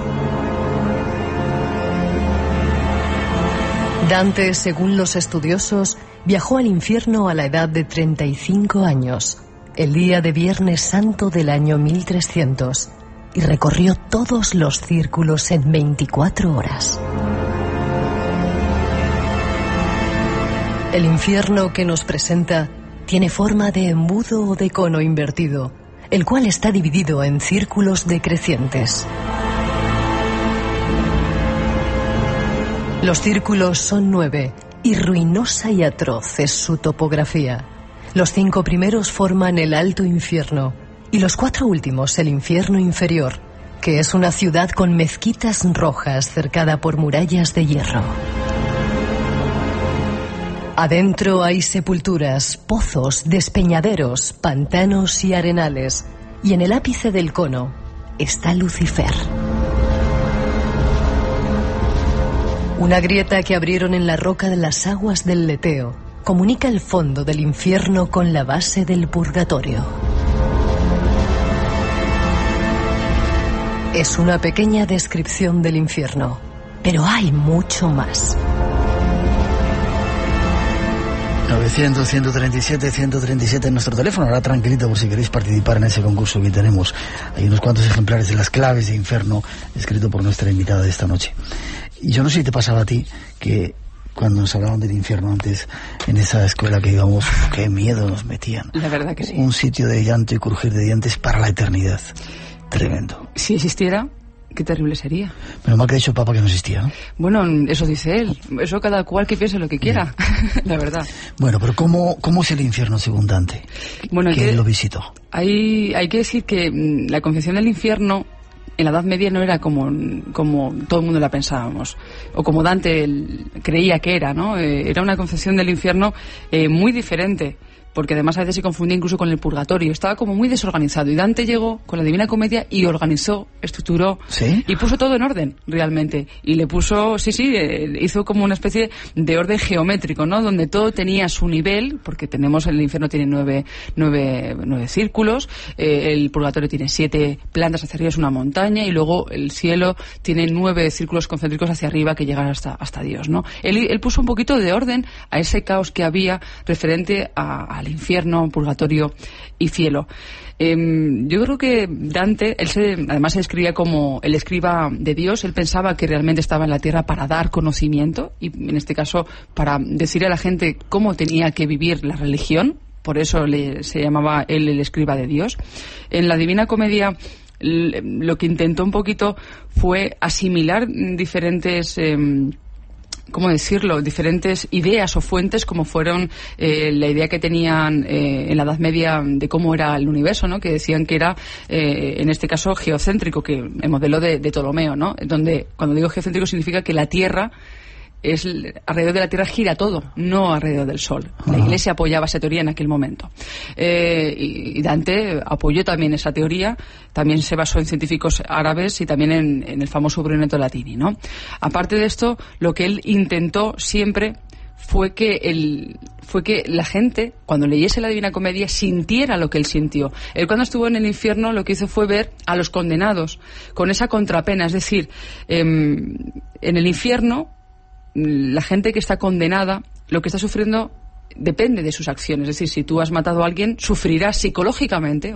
Dante, según los estudiosos, viajó al infierno a la edad de 35 años, el día de Viernes Santo del año 1300, y recorrió todos los círculos en 24 horas. El infierno que nos presenta tiene forma de embudo o de cono invertido, el cual está dividido en círculos decrecientes. Los círculos son 9, y ruinosa y atroz es su topografía. Los 5 primeros forman el alto infierno, y los 4 últimos el infierno inferior, que es una ciudad con mezquitas rojas cercada por murallas de hierro. Adentro hay sepulturas, pozos, despeñaderos, pantanos y arenales, y en el ápice del cono está Lucifer. Una grieta que abrieron en la roca de las aguas del Leteo comunica el fondo del infierno con la base del purgatorio. Es una pequeña descripción del infierno, pero hay mucho más. 900-137-137 en nuestro teléfono. Ahora tranquilito por si queréis participar en ese concurso que tenemos. Hay unos cuantos ejemplares de Las Claves de Infierno, escrito por nuestra invitada de esta noche. Y yo no sé si te pasaba a ti que cuando nos hablaban del infierno antes, en esa escuela que íbamos, qué miedo nos metían. La verdad que sí. Un sitio de llanto y crujir de dientes para la eternidad. Tremendo. Si existiera, qué terrible sería. Menos mal que ha dicho el Papa que no existía, ¿no? Bueno, eso dice él. Eso cada cual que piense lo que quiera, la verdad. Bueno, pero ¿cómo es el infierno según Dante? Bueno, que lo visitó. Hay que decir que la concepción del infierno en la Edad Media no era como todo el mundo la pensábamos, o como Dante creía que era, ¿no? Era una concepción del infierno muy diferente, porque además a veces se confundía incluso con el purgatorio. Estaba como muy desorganizado, y Dante llegó con la Divina Comedia y organizó, estructuró, ¿sí? Y puso todo en orden, realmente. Y le puso, hizo como una especie de orden geométrico, ¿no? Donde todo tenía su nivel, porque el infierno tiene 9 círculos, el purgatorio tiene 7 plantas hacia arriba, es una montaña, y luego el cielo tiene 9 círculos concéntricos hacia arriba que llegan hasta Dios, ¿no? Él puso un poquito de orden a ese caos que había referente al infierno, purgatorio y cielo. Yo creo que Dante, además se describía como el escriba de Dios. Él pensaba que realmente estaba en la tierra para dar conocimiento, y en este caso para decirle a la gente cómo tenía que vivir la religión. Por eso se llamaba él el escriba de Dios. En la Divina Comedia lo que intentó un poquito fue asimilar diferentes ¿cómo decirlo?, diferentes ideas o fuentes, como fueron la idea que tenían en la Edad Media de cómo era el universo, ¿no?, que decían que era, en este caso, geocéntrico, que el modelo de Ptolomeo, ¿no?, donde cuando digo geocéntrico significa que la Tierra alrededor de la Tierra gira todo, no alrededor del Sol. La Iglesia apoyaba esa teoría en aquel momento. Y Dante apoyó también esa teoría, también se basó en científicos árabes y también en el famoso Brunetto Latini, ¿no? Aparte de esto, lo que él intentó siempre fue que la gente, cuando leyese la Divina Comedia, sintiera lo que él sintió. Él, cuando estuvo en el infierno, lo que hizo fue ver a los condenados con esa contrapena, es decir, en el infierno, la gente que está condenada, lo que está sufriendo depende de sus acciones. Es decir, si tú has matado a alguien, sufrirás psicológicamente,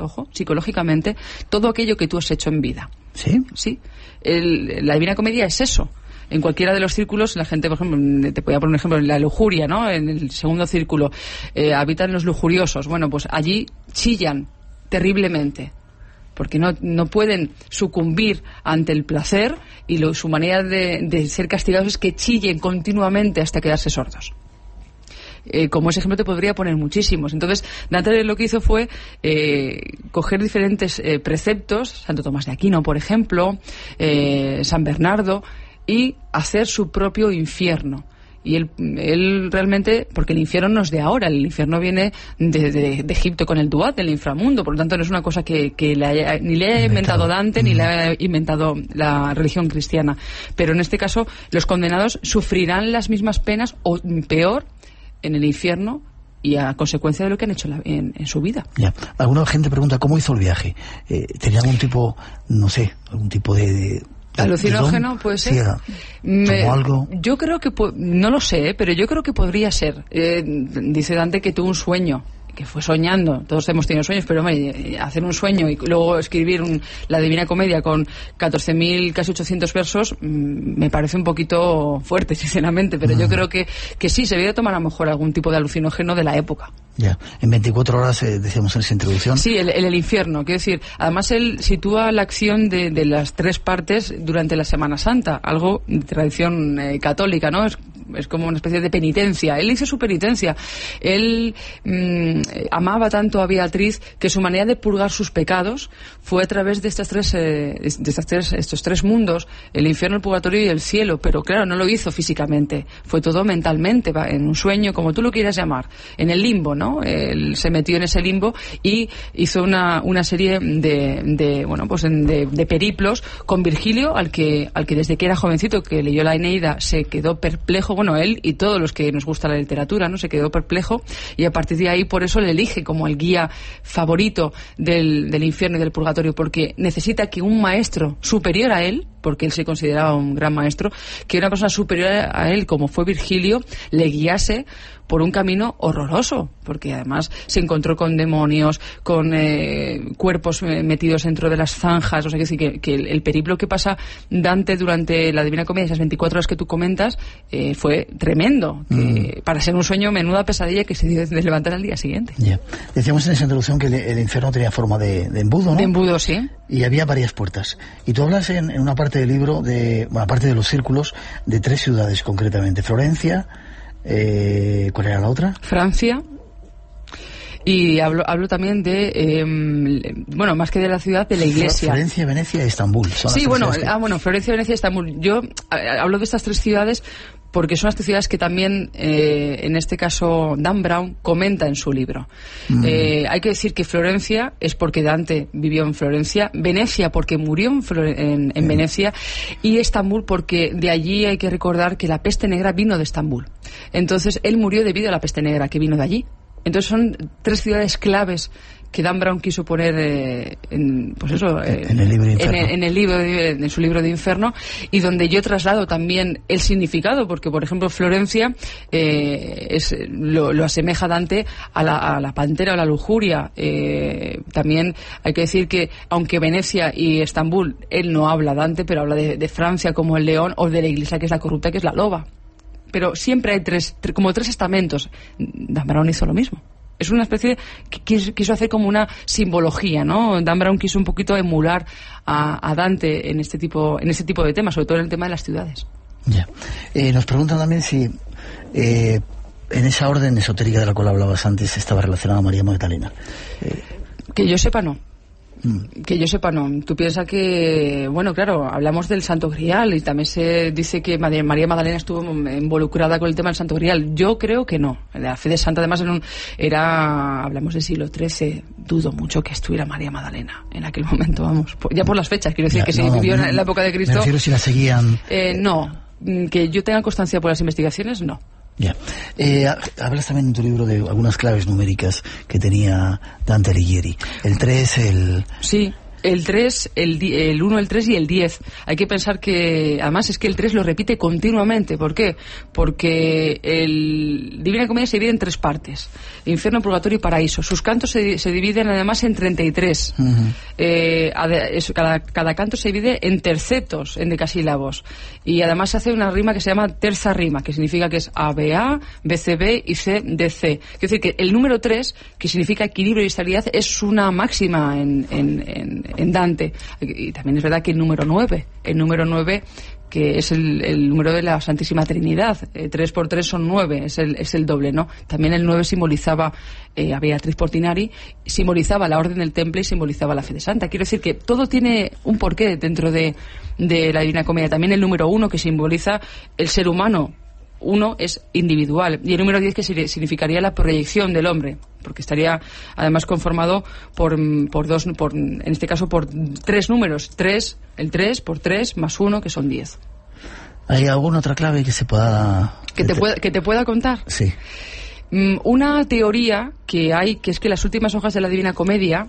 todo aquello que tú has hecho en vida. ¿Sí? Sí. La Divina Comedia es eso. En cualquiera de los círculos, la gente, por ejemplo, te voy a poner un ejemplo, en la lujuria, ¿no?, en el segundo círculo, habitan los lujuriosos. Bueno, pues allí chillan terriblemente, porque no pueden sucumbir ante el placer, y su manera de ser castigados es que chillen continuamente hasta quedarse sordos. Como ese ejemplo te podría poner muchísimos. Entonces, Dante lo que hizo fue coger diferentes preceptos, Santo Tomás de Aquino, por ejemplo, San Bernardo, y hacer su propio infierno. Y él realmente, porque el infierno no es de ahora, el infierno viene de Egipto con el Duat, del inframundo, por lo tanto no es una cosa que ni le haya inventado Dante ni le haya inventado la religión cristiana. Pero en este caso, los condenados sufrirán las mismas penas, o peor, en el infierno, y a consecuencia de lo que han hecho en su vida. Ya. Alguna gente pregunta cómo hizo el viaje. ¿Tenía algún tipo, algún tipo de alucinógeno? Puede ser. Sí, algo. Yo creo que no lo sé, pero yo creo que podría ser. Dice Dante que tuvo un sueño, que fue soñando. Todos hemos tenido sueños, pero hombre, hacer un sueño y luego escribir la Divina Comedia con 14.000, casi 800 versos, me parece un poquito fuerte, sinceramente, pero yo creo que sí, se debe tomar a lo mejor algún tipo de alucinógeno de la época. Ya, en 24 horas decíamos en esa introducción. Sí, el infierno, quiero decir, además él sitúa la acción de las tres partes durante la Semana Santa, algo de tradición católica, ¿no? Es como una especie de penitencia. Él hizo su penitencia. Él amaba tanto a Beatriz que su manera de purgar sus pecados fue a través de estos tres mundos, el infierno, el purgatorio y el cielo. Pero claro, no lo hizo físicamente, fue todo mentalmente, en un sueño, como tú lo quieras llamar, en el limbo, ¿no? Él se metió en ese limbo y hizo una serie de periplos con Virgilio, al que desde que era jovencito, que leyó la Eneida, se quedó perplejo. Bueno, él y todos los que nos gusta la literatura, ¿no? Se quedó perplejo, y a partir de ahí, por eso le elige como el guía favorito del infierno y del purgatorio, porque necesita que un maestro superior a él, porque él se consideraba un gran maestro, que una persona superior a él, como fue Virgilio, le guiase por un camino horroroso, porque además se encontró con demonios, con cuerpos metidos dentro de las zanjas. O sea, que el periplo que pasa Dante durante la Divina Comedia, esas 24 horas que tú comentas, fue tremendo. Para ser un sueño, menuda pesadilla que se dio de levantar al día siguiente. Yeah. Decíamos en esa introducción que el infierno tenía forma de embudo, ¿no? De embudo, sí. Y había varias puertas. Y tú hablas en una parte del libro, aparte de los círculos, de 3 ciudades concretamente. Florencia, ¿cuál era la otra? Francia. Y hablo también más que de la ciudad, de la iglesia. Florencia, Venecia y Estambul. Sí, Florencia, Venecia y Estambul. Yo hablo de estas 3 ciudades porque son las 3 ciudades que también, en este caso, Dan Brown comenta en su libro. Hay que decir que Florencia es porque Dante vivió en Florencia, Venecia porque murió en Venecia, y Estambul porque de allí hay que recordar que la peste negra vino de Estambul. Entonces, él murió debido a la peste negra que vino de allí. Entonces son 3 ciudades claves que Dan Brown quiso poner en el libro de Inferno. En su libro de Inferno, y donde yo traslado también el significado, porque por ejemplo Florencia lo asemeja Dante a la pantera o la lujuria. También hay que decir que aunque Venecia y Estambul él no habla Dante, pero habla de Francia como el león, o de la iglesia que es la corrupta, que es la loba. Pero siempre hay como tres estamentos. Dan Brown hizo lo mismo. Es una especie que quiso hacer como una simbología, ¿no? Dan Brown quiso un poquito emular a Dante en este tipo de temas, sobre todo en el tema de las ciudades. Ya. Nos preguntan también si en esa orden esotérica de la cual hablabas antes estaba relacionada María Magdalena. Que yo sepa, no. Que yo sepa, no. Tú piensas que, bueno, claro, hablamos del Santo Grial y también se dice que María Magdalena estuvo involucrada con el tema del Santo Grial. Yo creo que no. La fe de Santa, además, hablamos del siglo XIII. Dudo mucho que estuviera María Magdalena en aquel momento, vamos. Ya por las fechas, quiero decir, que si vivió en la época de Cristo. Me refiero si la seguían. No. Que yo tenga constancia por las investigaciones, no. Ya. Hablas también en tu libro de algunas claves numéricas que tenía Dante Alighieri. El 3, Sí, el 3, el 1, el 3 y el 10. Hay que pensar que, además, es que el 3 lo repite continuamente. ¿Por qué? Porque el Divina Comedia se divide en 3 partes. Infierno, Purgatorio y Paraíso. Sus cantos se dividen además en 33. Cada canto se divide en tercetos, en decasílabos. Y además se hace una rima que se llama terza rima, que significa que es ABA, BCB y CDC. Quiere decir que el número 3, que significa equilibrio y estabilidad, es una máxima en Dante. Y también es verdad que el número 9, que es el número de la Santísima Trinidad, 3 por 3 son 9, es el doble, ¿no? También el 9 simbolizaba a Beatriz Portinari, simbolizaba la Orden del Temple y simbolizaba la fe de Santa. Quiero decir que todo tiene un porqué dentro de la Divina Comedia. También el número 1, que simboliza el ser humano. 1 es individual, y el número 10, que significaría la proyección del hombre, porque estaría además conformado en este caso por 3 números, el 3 por 3 más 1, que son 10. ¿Hay alguna otra clave que se pueda... que te pueda contar? Sí. Una teoría que hay, que es que las últimas hojas de la Divina Comedia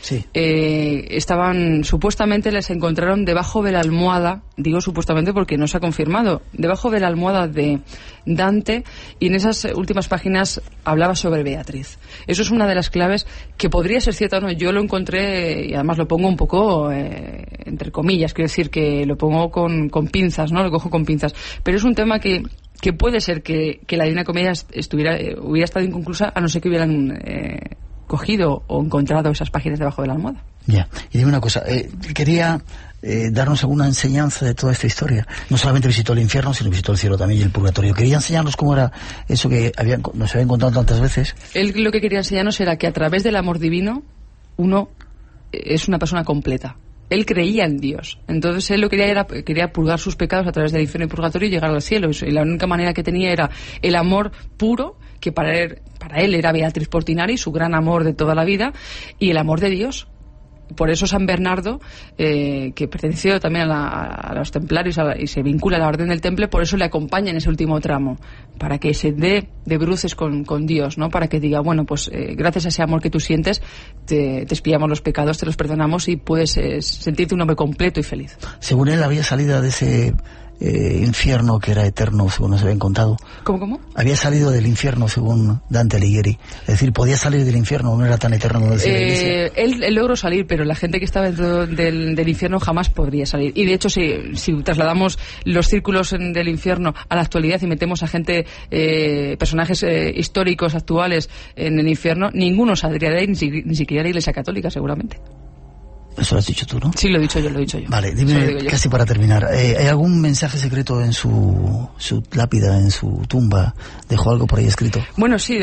supuestamente les encontraron debajo de la almohada, digo supuestamente porque no se ha confirmado, debajo de la almohada de Dante, y en esas últimas páginas hablaba sobre Beatriz. Eso es una de las claves que podría ser cierta o no. Yo lo encontré, y además lo pongo un poco entre comillas, quiero decir que lo pongo con pinzas, ¿no? Lo cojo con pinzas, pero es un tema que puede ser que la Divina Comedia hubiera estado inconclusa, a no ser que hubieran cogido o encontrado esas páginas debajo de la almohada. Ya. Y dime una cosa, quería darnos alguna enseñanza de toda esta historia. No solamente visitó el infierno, sino visitó el cielo también y el purgatorio. Quería enseñarnos cómo era eso que nos habían contado tantas veces. Él lo que quería enseñarnos era que a través del amor divino uno es una persona completa. Él creía en Dios, entonces él lo que quería purgar sus pecados a través del infierno y purgatorio y llegar al cielo, y la única manera que tenía era el amor puro, que para él era Beatriz Portinari, su gran amor de toda la vida, y el amor de Dios. Por eso San Bernardo, que perteneció también a los templarios y se vincula a la Orden del Temple, por eso le acompaña en ese último tramo, para que se dé de bruces con Dios, ¿no? Para que diga, bueno, pues gracias a ese amor que tú sientes, te expiamos los pecados, te los perdonamos y puedes sentirte un hombre completo y feliz. Según él, había salido de ese infierno que era eterno, según nos habían contado. ¿Cómo? Había salido del infierno, según Dante Alighieri. Es decir, podía salir del infierno, no era tan eterno como decía la Iglesia. Él logró salir, pero la gente que estaba dentro del infierno jamás podría salir. Y de hecho, si trasladamos los círculos del infierno a la actualidad y metemos a gente, personajes históricos actuales en el infierno, ninguno saldría de ahí, ni siquiera la Iglesia Católica, seguramente. Eso lo has dicho tú, ¿no? Sí, lo he dicho yo. Vale, dime, casi para terminar, ¿hay algún mensaje secreto en su lápida, en su tumba? ¿Dejó algo por ahí escrito? Bueno, sí,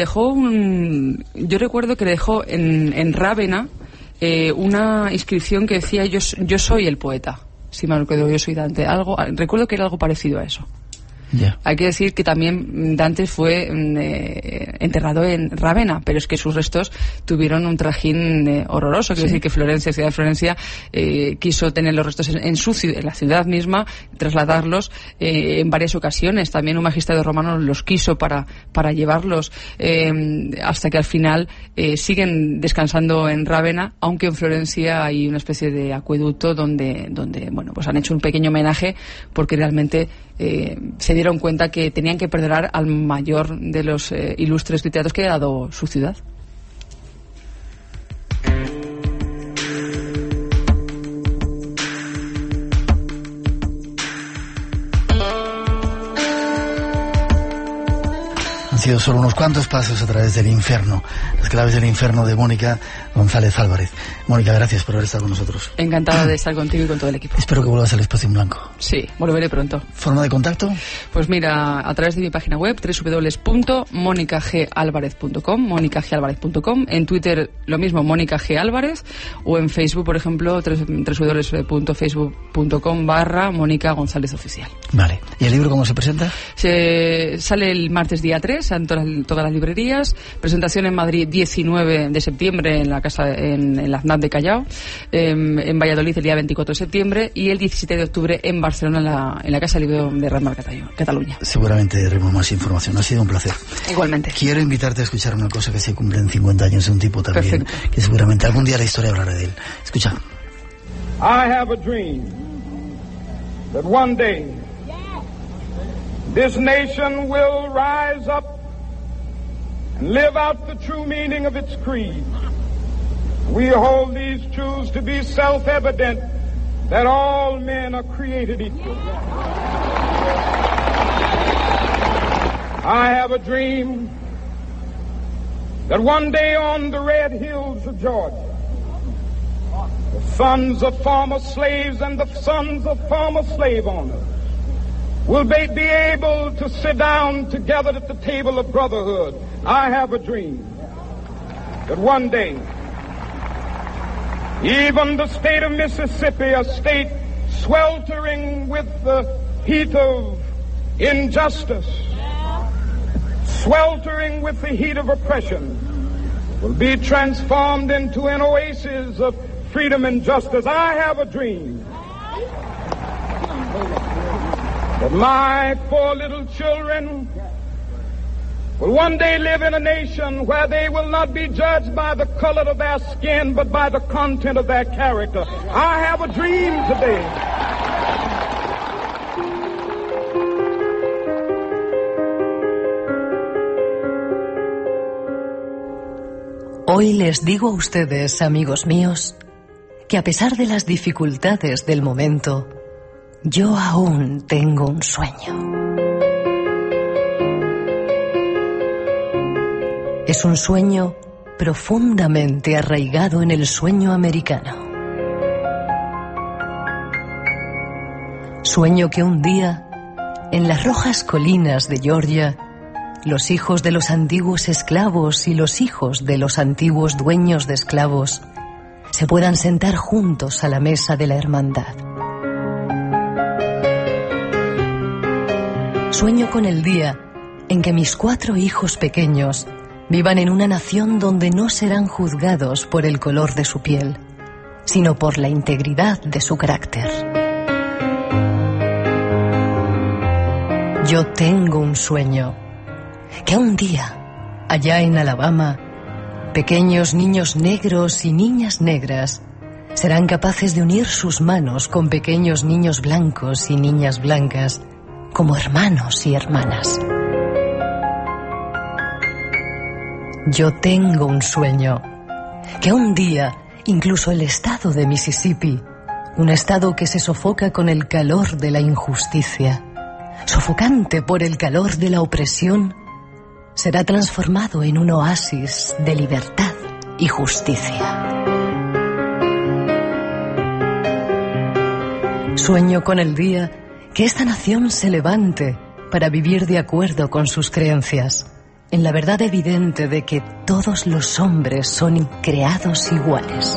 yo recuerdo que dejó en Rávena una inscripción que decía yo soy el poeta. Si me acuerdo, yo soy Dante. Recuerdo que era algo parecido a eso. Yeah. Hay que decir que también Dante fue enterrado en Rávena, pero es que sus restos tuvieron un trajín horroroso. Quiero decir que ciudad de Florencia, quiso tener los restos en la ciudad misma, trasladarlos en varias ocasiones. También un magistrado romano los quiso para llevarlos, hasta que al final siguen descansando en Rávena, aunque en Florencia hay una especie de acueducto donde bueno, pues han hecho un pequeño homenaje, porque realmente se dieron cuenta que tenían que perdonar al mayor de los ilustres literatos que ha dado su ciudad. sido solo unos cuantos pasos a través del infierno, las claves del infierno de Mónica González Álvarez. Mónica, gracias por haber estado con nosotros. Encantada de estar contigo y con todo el equipo. Espero que vuelvas al Espacio en Blanco. Sí, volveré pronto. ¿Forma de contacto? Pues mira, a través de mi página web, www.monicagalvarez.com, en Twitter lo mismo, Mónica G. Álvarez, o en Facebook, por ejemplo, www.facebook.com/Mónica González Oficial. Vale. ¿Y el libro cómo se presenta? Sale el martes día 3 en todas las librerías. Presentación en Madrid 19 de septiembre en la casa en la FNAC de Callao. En Valladolid el día 24 de septiembre y el 17 de octubre en Barcelona en la Casa Libre de Ramal Cataluña. Seguramente daremos más información. Ha sido un placer. Igualmente. Quiero invitarte a escuchar una cosa que se cumple en 50 años de un tipo también. Perfecto. Que seguramente algún día la historia hablará de él. Escucha. I have a dream that one day this nation will rise up and live out the true meaning of its creed. We hold these truths to be self-evident, that all men are created equal. I have a dream that one day on the red hills of Georgia, the sons of former slaves and the sons of former slave owners will be able to sit down together at the table of brotherhood. I have a dream that one day, even the state of Mississippi, a state sweltering with the heat of injustice, sweltering with the heat of oppression, will be transformed into an oasis of freedom and justice. I have a dream that my 4 little children will one day live in a nation where they will not be judged by the color of their skin, but by the content of their character. I have a dream today. Hoy les digo a ustedes, amigos míos, que a pesar de las dificultades del momento, yo aún tengo un sueño. Es un sueño profundamente arraigado en el sueño americano. Sueño que un día, en las rojas colinas de Georgia, los hijos de los antiguos esclavos y los hijos de los antiguos dueños de esclavos se puedan sentar juntos a la mesa de la hermandad. Sueño con el día en que mis 4 hijos pequeños vivan en una nación donde no serán juzgados por el color de su piel, sino por la integridad de su carácter. Yo tengo un sueño, que un día, allá en Alabama, pequeños niños negros y niñas negras serán capaces de unir sus manos con pequeños niños blancos y niñas blancas como hermanos y hermanas. Yo tengo un sueño, que un día incluso el estado de Mississippi, un estado que se sofoca con el calor de la injusticia, sofocante por el calor de la opresión, será transformado en un oasis de libertad y justicia. Sueño con el día que esta nación se levante para vivir de acuerdo con sus creencias, en la verdad evidente de que todos los hombres son creados iguales.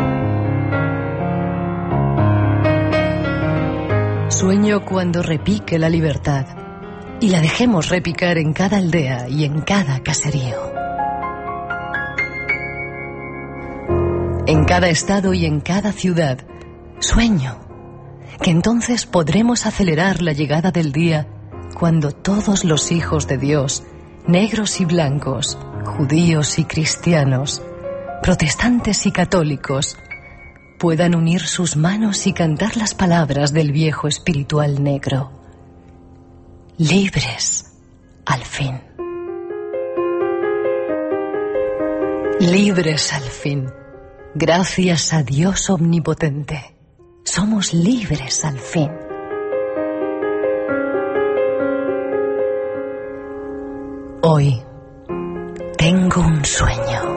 Sueño cuando repique la libertad y la dejemos repicar en cada aldea y en cada caserío. En cada estado y en cada ciudad, sueño que entonces podremos acelerar la llegada del día cuando todos los hijos de Dios, negros y blancos, judíos y cristianos, protestantes y católicos, puedan unir sus manos y cantar las palabras del viejo espiritual negro. Libres, al fin. Libres al fin. Gracias a Dios omnipotente. Somos libres al fin. Hoy tengo un sueño.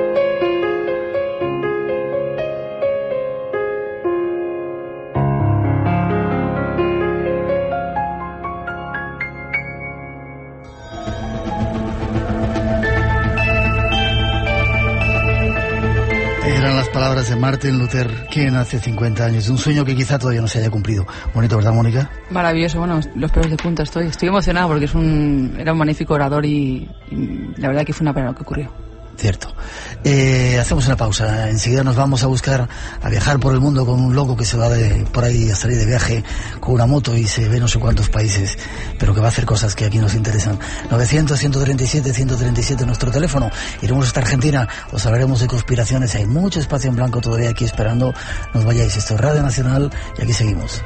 Eran las palabras de Martin Luther King hace 50 años, un sueño que quizá todavía no se haya cumplido. Bonito, ¿verdad, Mónica? Maravilloso, bueno, los pelos de punta estoy emocionado porque era un magnífico orador y la verdad que fue una pena lo que ocurrió. Cierto. Hacemos una pausa. Enseguida nos vamos a viajar por el mundo con un loco que se va por ahí a salir de viaje con una moto y se ve no sé cuántos países, pero que va a hacer cosas que aquí nos interesan. 900-137-137 nuestro teléfono. Iremos hasta Argentina, os hablaremos de conspiraciones. Hay mucho espacio en blanco todavía aquí esperando. No os vayáis. Esto es Radio Nacional y aquí seguimos.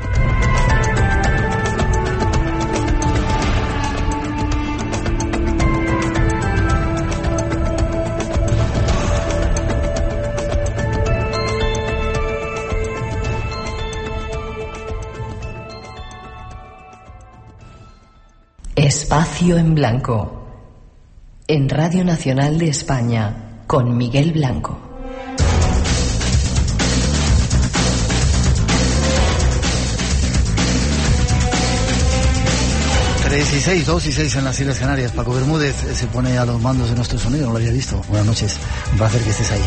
Espacio en Blanco, en Radio Nacional de España, con Miguel Blanco. Dos y seis en las Islas Canarias. Paco Bermúdez se pone a los mandos de nuestro sonido, no lo había visto. Buenas noches, un placer que estés ahí.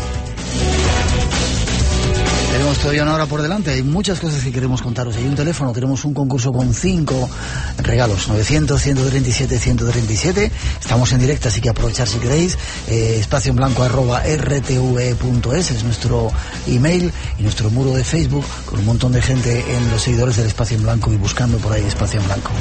Tenemos todavía una hora por delante, hay muchas cosas que queremos contaros. Hay un teléfono, tenemos un concurso con 5 regalos, 900-137-137. Estamos en directo, así que aprovechar si queréis. Espacio en blanco @rtve.es es nuestro email y nuestro muro de Facebook con un montón de gente en los seguidores del Espacio en Blanco y buscando por ahí Espacio en Blanco.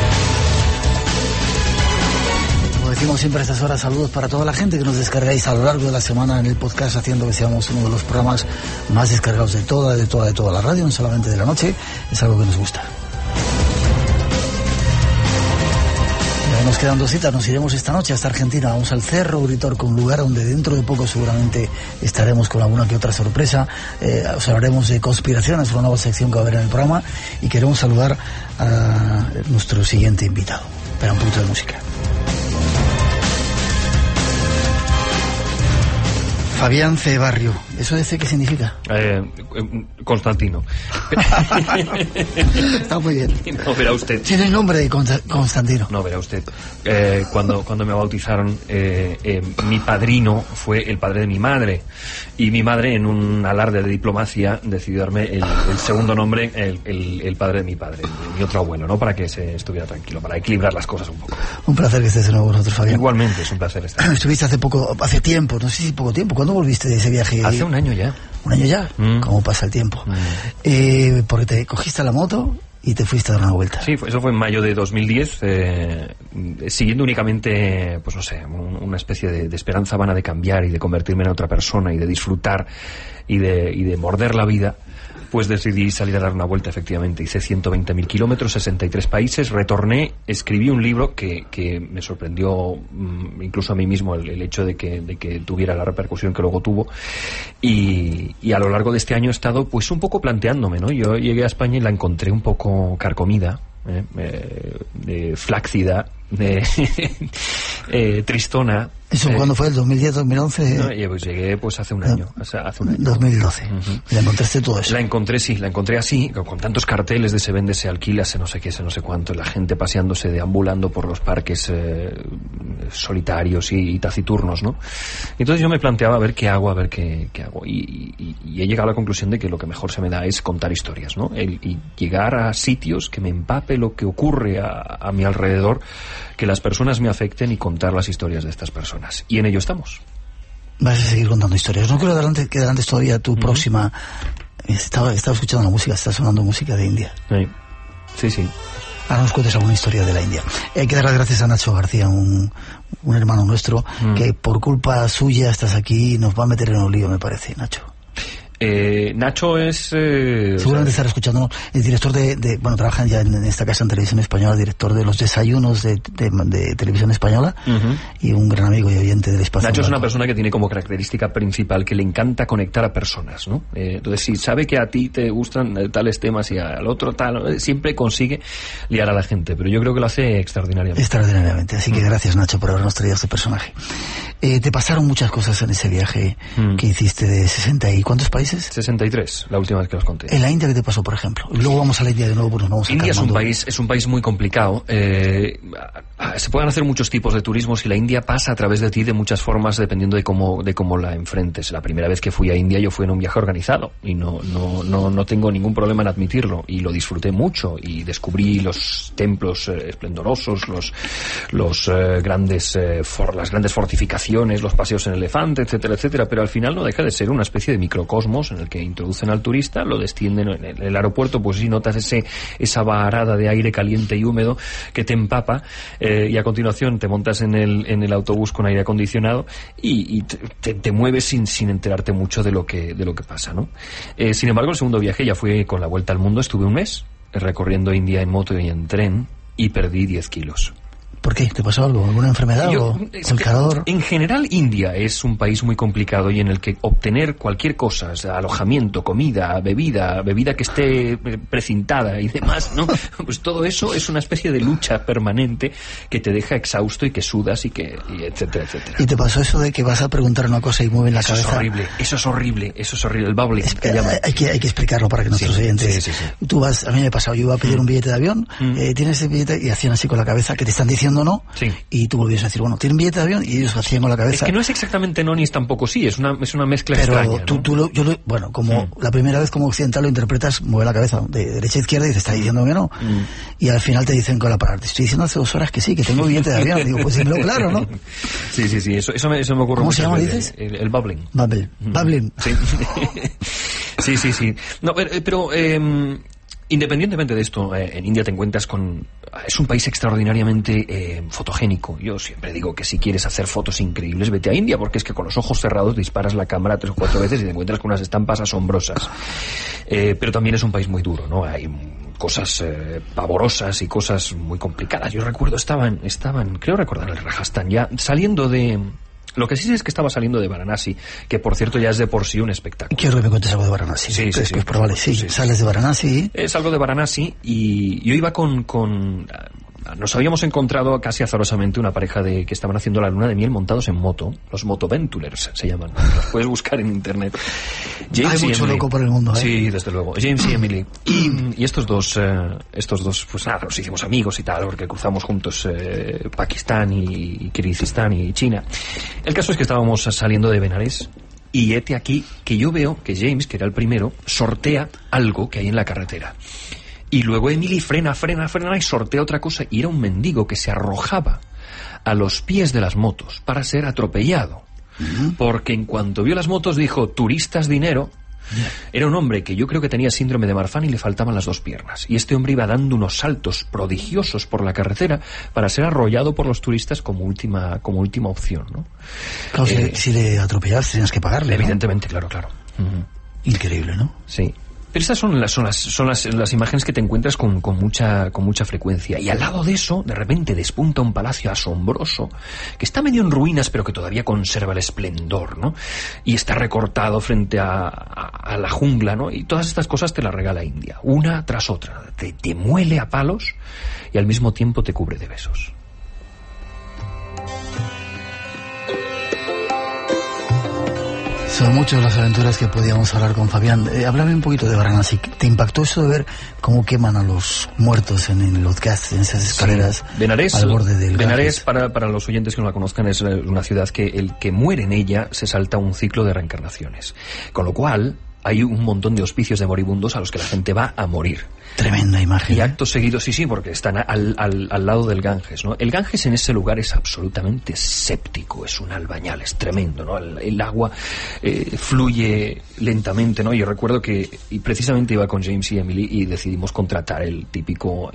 Decimos siempre a estas horas, saludos para toda la gente que nos descargáis a lo largo de la semana en el podcast, haciendo que seamos uno de los programas más descargados de toda la radio, no solamente de la noche. Es algo que nos gusta. Ya nos quedan 2 citas, nos iremos esta noche hasta Argentina, vamos al Cerro Uritorco, un lugar donde dentro de poco seguramente estaremos con alguna que otra sorpresa. Os hablaremos de conspiraciones, una nueva sección que va a haber en el programa, y queremos saludar a nuestro siguiente invitado. Espera un poquito de música. Fabián C. Barrio, ¿eso de C qué significa? Constantino. Está muy bien. No, verá usted. Tiene el nombre de Constantino. No, verá usted. Cuando me bautizaron, mi padrino fue el padre de mi madre. Y mi madre, en un alarde de diplomacia, decidió darme el segundo nombre, el padre de mi padre, mi otro abuelo, ¿no? Para que se estuviera tranquilo, para equilibrar las cosas un poco. Un placer que estés de nuevo con nosotros, Fabián. Igualmente, es un placer estar. Estuviste hace tiempo, no sé si poco tiempo. ¿Cuándo volviste de ese viaje? Hace un año ya. ¿Un año ya? ¿Cómo pasa el tiempo? Porque te cogiste la moto y te fuiste a dar una vuelta. Sí, eso fue en mayo de 2010, siguiendo únicamente, pues no sé, una especie de esperanza vana de cambiar y de convertirme en otra persona y de disfrutar y de morder la vida. Pues decidí salir a dar una vuelta, efectivamente. Hice 120.000 kilómetros, 63 países, retorné, escribí un libro que me sorprendió incluso a mí mismo el hecho de que tuviera la repercusión que luego tuvo. Y a lo largo de este año he estado pues un poco planteándome, ¿no? Yo llegué a España y la encontré un poco carcomida, flácida, tristona. ¿Eso cuándo fue? ¿El 2010, 2011? No, pues llegué pues hace un año. Hace un año. 2012. ¿La encontraste todo eso? La encontré así, con tantos carteles de se vende, se alquila, se no sé qué, se no sé cuánto, la gente paseándose, deambulando por los parques solitarios y taciturnos, ¿no? Entonces yo me planteaba a ver qué hago. Y he llegado a la conclusión de que lo que mejor se me da es contar historias, ¿no? Y llegar a sitios que me empape lo que ocurre a mi alrededor, que las personas me afecten y contar las historias de estas personas. Y en ello estamos. Vas a seguir contando historias. No creo que adelantes todavía tu próxima. Estaba escuchando la música, está sonando música de India. Sí. Ahora nos cuentes alguna historia de la India. Hay que dar las gracias a Nacho García, un hermano nuestro, que por culpa suya estás aquí y nos va a meter en un lío, me parece, Nacho. Nacho es... seguramente estará escuchando, el director bueno, trabaja ya en esta casa en Televisión Española, director de los desayunos de Televisión Española, y un gran amigo y oyente del espacio. Nacho es una persona que tiene como característica principal que le encanta conectar a personas, ¿no? Entonces, si sabe que a ti te gustan tales temas y al otro tal, siempre consigue liar a la gente, pero yo creo que lo hace extraordinariamente. Extraordinariamente, así que gracias, Nacho, por habernos traído este personaje. Te pasaron muchas cosas en ese viaje que hiciste de 60 y ¿cuántos países? 63, la última vez que os conté. ¿En la India qué te pasó, por ejemplo? Y luego vamos a la India de nuevo, pues nos vamos a India es un país muy complicado. Se pueden hacer muchos tipos de turismos y la India pasa a través de ti de muchas formas dependiendo de cómo la enfrentes. La primera vez que fui a India yo fui en un viaje organizado y no tengo ningún problema en admitirlo, y lo disfruté mucho y descubrí los templos esplendorosos, las grandes fortificaciones, los paseos en elefante, etcétera, etcétera, pero al final no deja de ser una especie de microcosmos en el que introducen al turista, lo descienden en el aeropuerto, pues sí notas esa varada de aire caliente y húmedo que te empapa, y a continuación te montas en el autobús con aire acondicionado y te mueves sin enterarte mucho de lo que pasa, ¿no? Sin embargo, el segundo viaje ya fue con la vuelta al mundo. Estuve un mes recorriendo India en moto y en tren y perdí 10 kilos. ¿Por qué? ¿Te pasó algo? ¿Alguna enfermedad o el calor? En general, India es un país muy complicado y en el que obtener cualquier cosa, o sea, alojamiento, comida, bebida que esté precintada y demás, ¿no? Pues todo eso es una especie de lucha permanente que te deja exhausto y que sudas y etcétera, etcétera. ¿Y te pasó eso de que vas a preguntar una cosa y mueven la cabeza? Eso es horrible, el bubbling que llaman. Hay que explicarlo para que nuestros oyentes... Sí. Tú vas, a mí me ha pasado, yo iba a pedir un billete de avión, tienes ese billete, y hacían así con la cabeza, que te están diciendo no, y tú volvías a decir, bueno, ¿tienen billete de avión? Y ellos hacían con la cabeza. Es que no es exactamente no ni es tampoco sí, es una mezcla extraña. Pero bueno, como la primera vez como occidental lo interpretas, mueve la cabeza de derecha a izquierda y te está diciendo que no. Y al final te dicen con la palabra, te estoy diciendo hace 2 horas que sí, que tengo billete de avión. Digo, pues dímelo claro, ¿no? Sí, eso me ocurre. ¿Cómo se llama, dices? El bubbling. Bubbling. Sí. Sí. No, pero independientemente de esto, en India te encuentras es un país extraordinariamente fotogénico. Yo siempre digo que si quieres hacer fotos increíbles, vete a India, porque es que con los ojos cerrados disparas la cámara 3 o 4 veces y te encuentras con unas estampas asombrosas. Pero también es un país muy duro, ¿no? Hay cosas pavorosas y cosas muy complicadas. Yo recuerdo, estaban creo recordar, el Rajasthan, ya saliendo de... Lo que sí es que estaba saliendo de Varanasi, que por cierto ya es de por sí un espectáculo. Quiero que me cuentes algo de Varanasi. Sí. Es probable, sí. Sales de Varanasi. Salgo de Varanasi y yo iba nos habíamos encontrado casi azarosamente una pareja que estaban haciendo la luna de miel montados en moto. Los motoventurers se llaman. Los puedes buscar en internet. Hay mucho loco por el mundo, ¿eh? Sí, desde luego. James y Emily. Y estos dos, pues nada, nos hicimos amigos y tal, porque cruzamos juntos Pakistán y Kirguistán y China. El caso es que estábamos saliendo de Benares y hete aquí que yo veo que James, que era el primero, sortea algo que hay en la carretera. Y luego Emily frena y sortea otra cosa, y era un mendigo que se arrojaba a los pies de las motos para ser atropellado. Porque en cuanto vio las motos dijo, turistas, dinero. Era un hombre que yo creo que tenía síndrome de Marfan y le faltaban las 2 piernas. Y este hombre iba dando unos saltos prodigiosos por la carretera para ser arrollado por los turistas como última opción, ¿no? Claro, si le atropellabas tenías que pagarle, ¿no? Evidentemente, claro. Increíble, ¿no? Sí. Pero estas son las imágenes que te encuentras con mucha frecuencia. Y al lado de eso, de repente despunta un palacio asombroso, que está medio en ruinas, pero que todavía conserva el esplendor, ¿no? Y está recortado frente a la jungla, ¿no? Y todas estas cosas te las regala India, una tras otra. Te muele a palos y al mismo tiempo te cubre de besos. Son muchas las aventuras que podíamos hablar con Fabián. Háblame un poquito de Varanasi. ¿Te impactó eso de ver cómo queman a los muertos en los gas, en esas escaleras? Sí. Benares, al borde del Benares, para los oyentes que no la conozcan, es una ciudad que el que muere en ella se salta un ciclo de reencarnaciones. Con lo cual hay un montón de hospicios de moribundos a los que la gente va a morir. Tremenda imagen. Y acto seguido, sí, porque están al lado del Ganges, ¿no? El Ganges en ese lugar es absolutamente séptico, es un albañal, es tremendo, ¿no? El agua fluye lentamente, ¿no? Yo recuerdo que precisamente iba con James y Emily y decidimos contratar el típico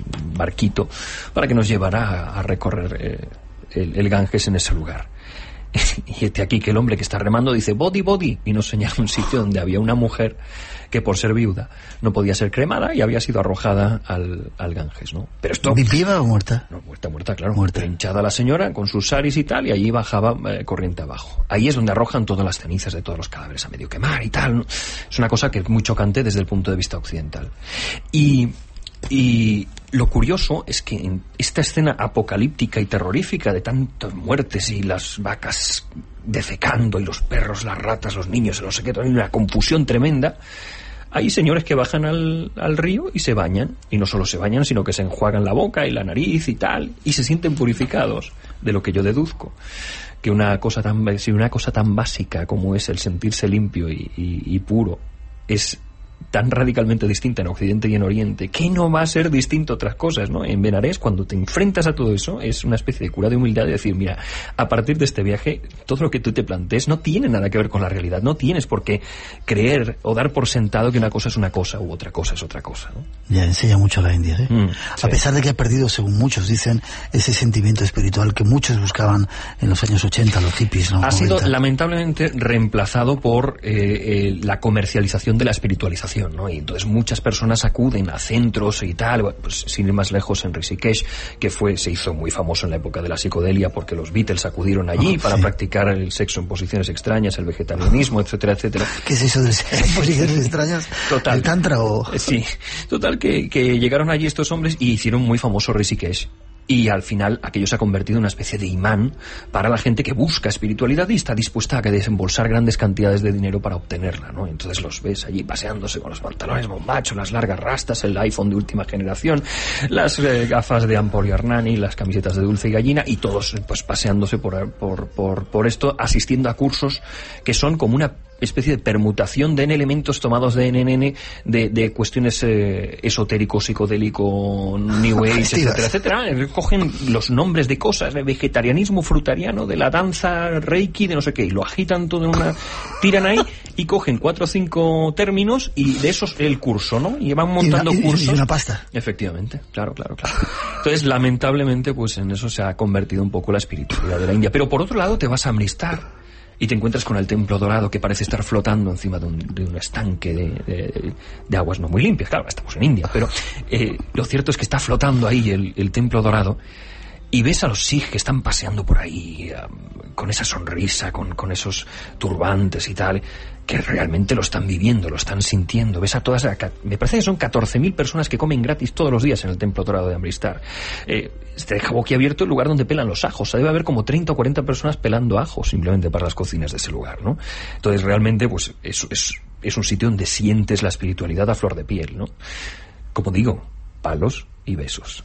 barquito para que nos llevara a recorrer el Ganges en ese lugar. Y este aquí que el hombre que está remando dice body, body, y nos señala un sitio donde había una mujer que por ser viuda no podía ser cremada y había sido arrojada al Ganges, ¿no? Pero esto... ¿Viva o muerta? No, muerta, claro. Muerta. Hinchada la señora con sus saris y tal, y allí bajaba corriente abajo. Ahí es donde arrojan todas las cenizas de todos los cadáveres a medio quemar y tal, ¿no? Es una cosa que es muy chocante desde el punto de vista occidental. Y lo curioso es que en esta escena apocalíptica y terrorífica de tantas muertes y las vacas defecando y los perros, las ratas, los niños, no sé qué, hay una confusión tremenda, hay señores que bajan al río y se bañan, y no solo se bañan, sino que se enjuagan la boca y la nariz y tal, y se sienten purificados, de lo que yo deduzco que una cosa tan básica como es el sentirse limpio y puro es tan radicalmente distinta en Occidente y en Oriente, que no va a ser distinto a otras cosas, ¿no? En Benarés, cuando te enfrentas a todo eso, es una especie de cura de humildad de decir, mira, a partir de este viaje, todo lo que tú te plantees no tiene nada que ver con la realidad, no tienes por qué creer o dar por sentado que una cosa es una cosa u otra cosa es otra cosa, ¿no? Ya enseña mucho la India, ¿eh? Sí. A pesar de que ha perdido, según muchos dicen, ese sentimiento espiritual que muchos buscaban en los años 80, los hippies, ¿no? Ha 90. sido lamentablemente reemplazado por la comercialización de la espiritualización, ¿no? Y entonces muchas personas acuden a centros y tal, pues sin ir más lejos en Rishikesh, que se hizo muy famoso en la época de la psicodelia porque los Beatles acudieron allí para practicar el sexo en posiciones extrañas, el vegetarianismo, etcétera, etcétera. ¿Qué es eso del sexo en posiciones extrañas? Total. ¿El tantra o...? Sí, total que llegaron allí estos hombres y hicieron muy famoso Rishikesh. Y al final aquello se ha convertido en una especie de imán para la gente que busca espiritualidad y está dispuesta a desembolsar grandes cantidades de dinero para obtenerla, ¿no? Entonces los ves allí paseándose con los pantalones bombachos, las largas rastas, el iPhone de última generación, las gafas de Ampor y Arnani, las camisetas de Dulce y Gallina, y todos pues paseándose por esto, asistiendo a cursos que son como una especie de permutación de elementos tomados de NNN, de cuestiones esotérico, psicodélico, New Age, etcétera, etcétera. Cogen los nombres de cosas, de vegetarianismo frutariano, de la danza reiki, de no sé qué, y lo agitan todo en una... tiran ahí y cogen 4 o 5 términos y de esos el curso, ¿no? Y van montando cursos. Y una pasta. Efectivamente, claro. Entonces, lamentablemente, pues en eso se ha convertido un poco la espiritualidad de la India. Pero por otro lado, te vas a Amritsar y te encuentras con el templo dorado que parece estar flotando encima de un estanque de aguas no muy limpias. Claro, estamos en India, pero lo cierto es que está flotando ahí el templo dorado y ves a los Sikh que están paseando por ahí con esa sonrisa, con esos turbantes y tal, que realmente lo están viviendo, lo están sintiendo. Ves a todas, me parece que son 14.000 personas que comen gratis todos los días en el templo dorado de Amritsar. Te deja boquiabierto el lugar donde pelan los ajos. O sea, debe haber como 30 o 40 personas pelando ajos simplemente para las cocinas de ese lugar, ¿no? Entonces realmente pues es un sitio donde sientes la espiritualidad a flor de piel, ¿no? Como digo, palos y besos.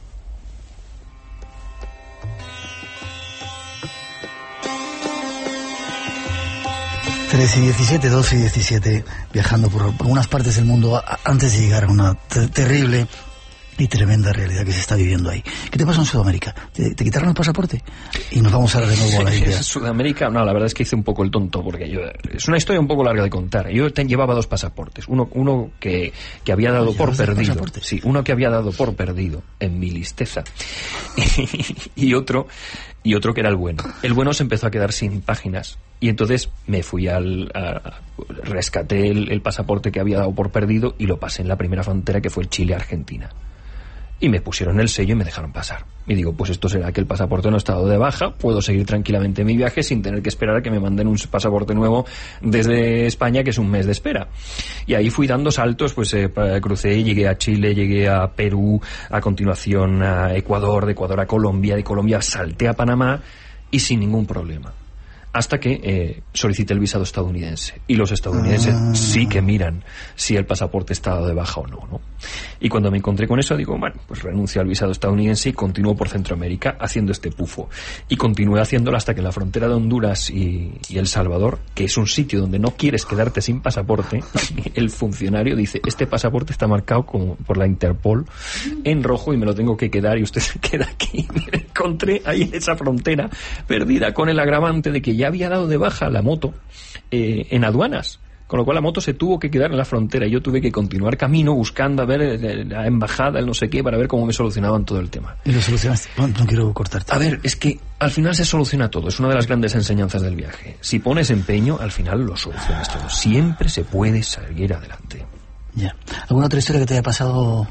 ...13 y 17, 12 y 17, viajando por algunas partes del mundo antes de llegar a una terrible y tremenda realidad que se está viviendo ahí. ¿Qué te pasó en Sudamérica? ¿Te quitaron el pasaporte? Y nos vamos ahora de nuevo a la India. Sudamérica, no, la verdad es que hice un poco el tonto, porque es una historia un poco larga de contar. Yo llevaba 2 pasaportes. Uno que había dado por perdido. Sí, uno que había dado por perdido en mi listeza. y otro que era el bueno. El bueno se empezó a quedar sin páginas. Y entonces me fui rescaté el pasaporte que había dado por perdido y lo pasé en la primera frontera, que fue el Chile-Argentina. Y me pusieron el sello y me dejaron pasar. Y digo, pues esto será que el pasaporte no ha estado de baja, puedo seguir tranquilamente mi viaje sin tener que esperar a que me manden un pasaporte nuevo desde España, que es un mes de espera. Y ahí fui dando saltos, pues crucé, llegué a Chile, llegué a Perú, a continuación a Ecuador, de Ecuador a Colombia, de Colombia salté a Panamá y sin ningún problema. Hasta que solicité el visado estadounidense. Y los estadounidenses sí que miran si el pasaporte está dado de baja o no. Y cuando me encontré con eso, digo, bueno, pues renuncio al visado estadounidense y continúo por Centroamérica haciendo este pufo. Y continué haciéndolo hasta que en la frontera de Honduras y El Salvador, que es un sitio donde no quieres quedarte sin pasaporte, el funcionario dice, este pasaporte está marcado por la Interpol en rojo y me lo tengo que quedar y usted se queda aquí. Me encontré ahí en esa frontera perdida, con el agravante de que ya había dado de baja la moto en aduanas, Con lo cual la moto se tuvo que quedar en la frontera y yo tuve que continuar camino buscando a ver la embajada, el no sé qué, para ver cómo me solucionaban todo el tema. ¿Y lo solucionaste? No quiero cortarte. A ver, es que al final se soluciona todo. Es una de las grandes enseñanzas del viaje. Si pones empeño, al final lo solucionas todo. Siempre se puede salir adelante. Ya. ¿Alguna otra historia que te haya pasado?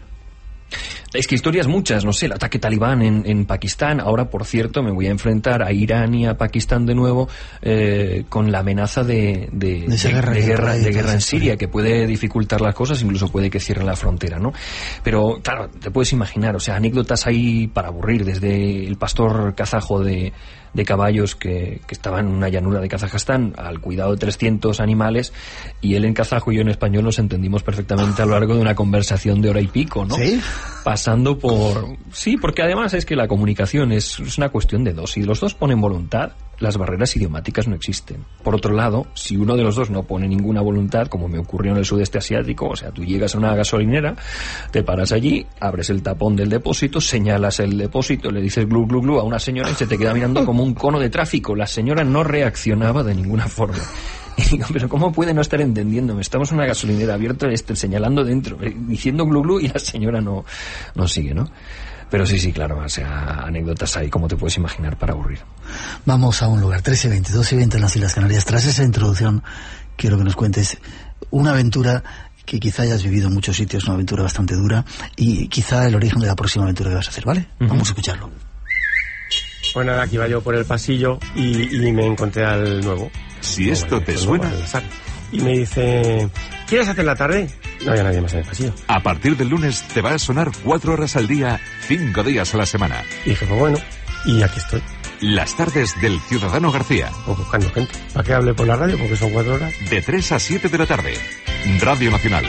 Es que historias muchas, no sé, el ataque talibán en Pakistán. Ahora, por cierto, me voy a enfrentar a Irán y a Pakistán de nuevo con la amenaza de guerra en Siria, que puede dificultar las cosas, incluso puede que cierren la frontera, ¿no? Pero, claro, te puedes imaginar, o sea, anécdotas ahí para aburrir, desde el pastor kazajo de caballos que estaba en una llanura de Kazajstán al cuidado de 300 animales, y él en kazajo y yo en español nos entendimos perfectamente a lo largo de una conversación de hora y pico, ¿no? ¿Sí? Pasando por... Sí, porque además es que la comunicación es una cuestión de dos. Si los dos ponen voluntad, las barreras idiomáticas no existen. Por otro lado, si uno de los dos no pone ninguna voluntad, como me ocurrió en el sudeste asiático, o sea, tú llegas a una gasolinera, te paras allí, abres el tapón del depósito, señalas el depósito, le dices glu glu glu a una señora y se te queda mirando como un cono de tráfico. La señora no reaccionaba de ninguna forma. Y digo, pero ¿cómo puede no estar entendiéndome? Estamos en una gasolinera abierta, señalando dentro, diciendo glu glu, y la señora no sigue, ¿no? Pero sí, claro, o sea, anécdotas hay, como te puedes imaginar, para aburrir. Vamos a un lugar, 13:20, 12:20 en las Islas Canarias. Tras esa introducción, quiero que nos cuentes una aventura que quizá hayas vivido en muchos sitios, una aventura bastante dura, y quizá el origen de la próxima aventura que vas a hacer, ¿vale? Vamos a escucharlo. Pues nada, aquí iba yo por el pasillo y me encontré al nuevo. Si esto te suena... Y me dice, ¿quieres hacer la tarde? No había nadie más en el pasillo. A partir del lunes te va a sonar 4 horas al día, 5 días a la semana. Y dije, pues bueno, y aquí estoy. Las tardes del Ciudadano García. Pues buscando gente. ¿Para qué hable por la radio? Porque son 4 horas. De 3 a 7 de la tarde. Radio Nacional.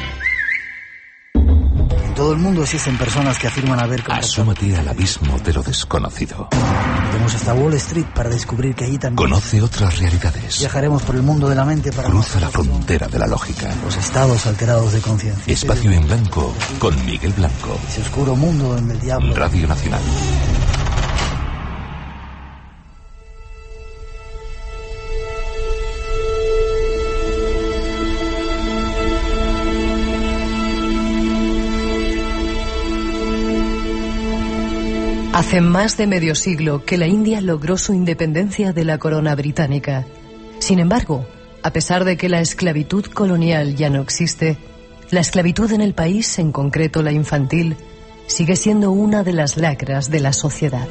En todo el mundo existen personas que afirman haber... Asómate al abismo de lo desconocido. Iremos hasta Wall Street para descubrir que allí también... Conoce otras realidades. Viajaremos por el mundo de la mente para... Cruza la frontera de la lógica. Los estados alterados de conciencia. Espacio en Blanco con Miguel Blanco. Ese oscuro mundo del diablo. Radio Nacional. Hace más de medio siglo que la India logró su independencia de la corona británica. Sin embargo, a pesar de que la esclavitud colonial ya no existe, la esclavitud en el país, en concreto la infantil, sigue siendo una de las lacras de la sociedad.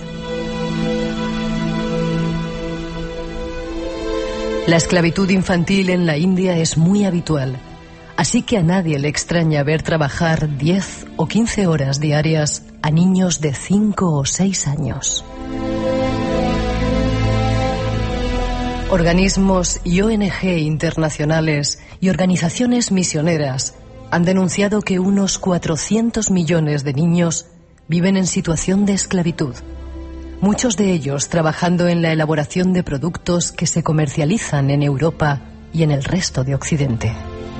La esclavitud infantil en la India es muy habitual, así que a nadie le extraña ver trabajar 10 o 15 horas diarias a niños de 5 o 6 años. Organismos y ONG internacionales y organizaciones misioneras han denunciado que unos 400 millones de niños viven en situación de esclavitud, muchos de ellos trabajando en la elaboración de productos que se comercializan en Europa y en el resto de Occidente.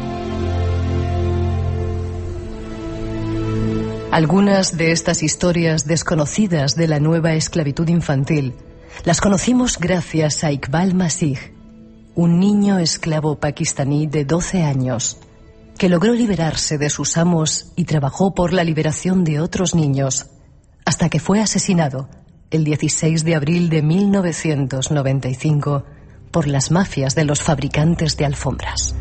Algunas de estas historias desconocidas de la nueva esclavitud infantil las conocimos gracias a Iqbal Masih, un niño esclavo pakistaní de 12 años que logró liberarse de sus amos y trabajó por la liberación de otros niños hasta que fue asesinado el 16 de abril de 1995 por las mafias de los fabricantes de alfombras.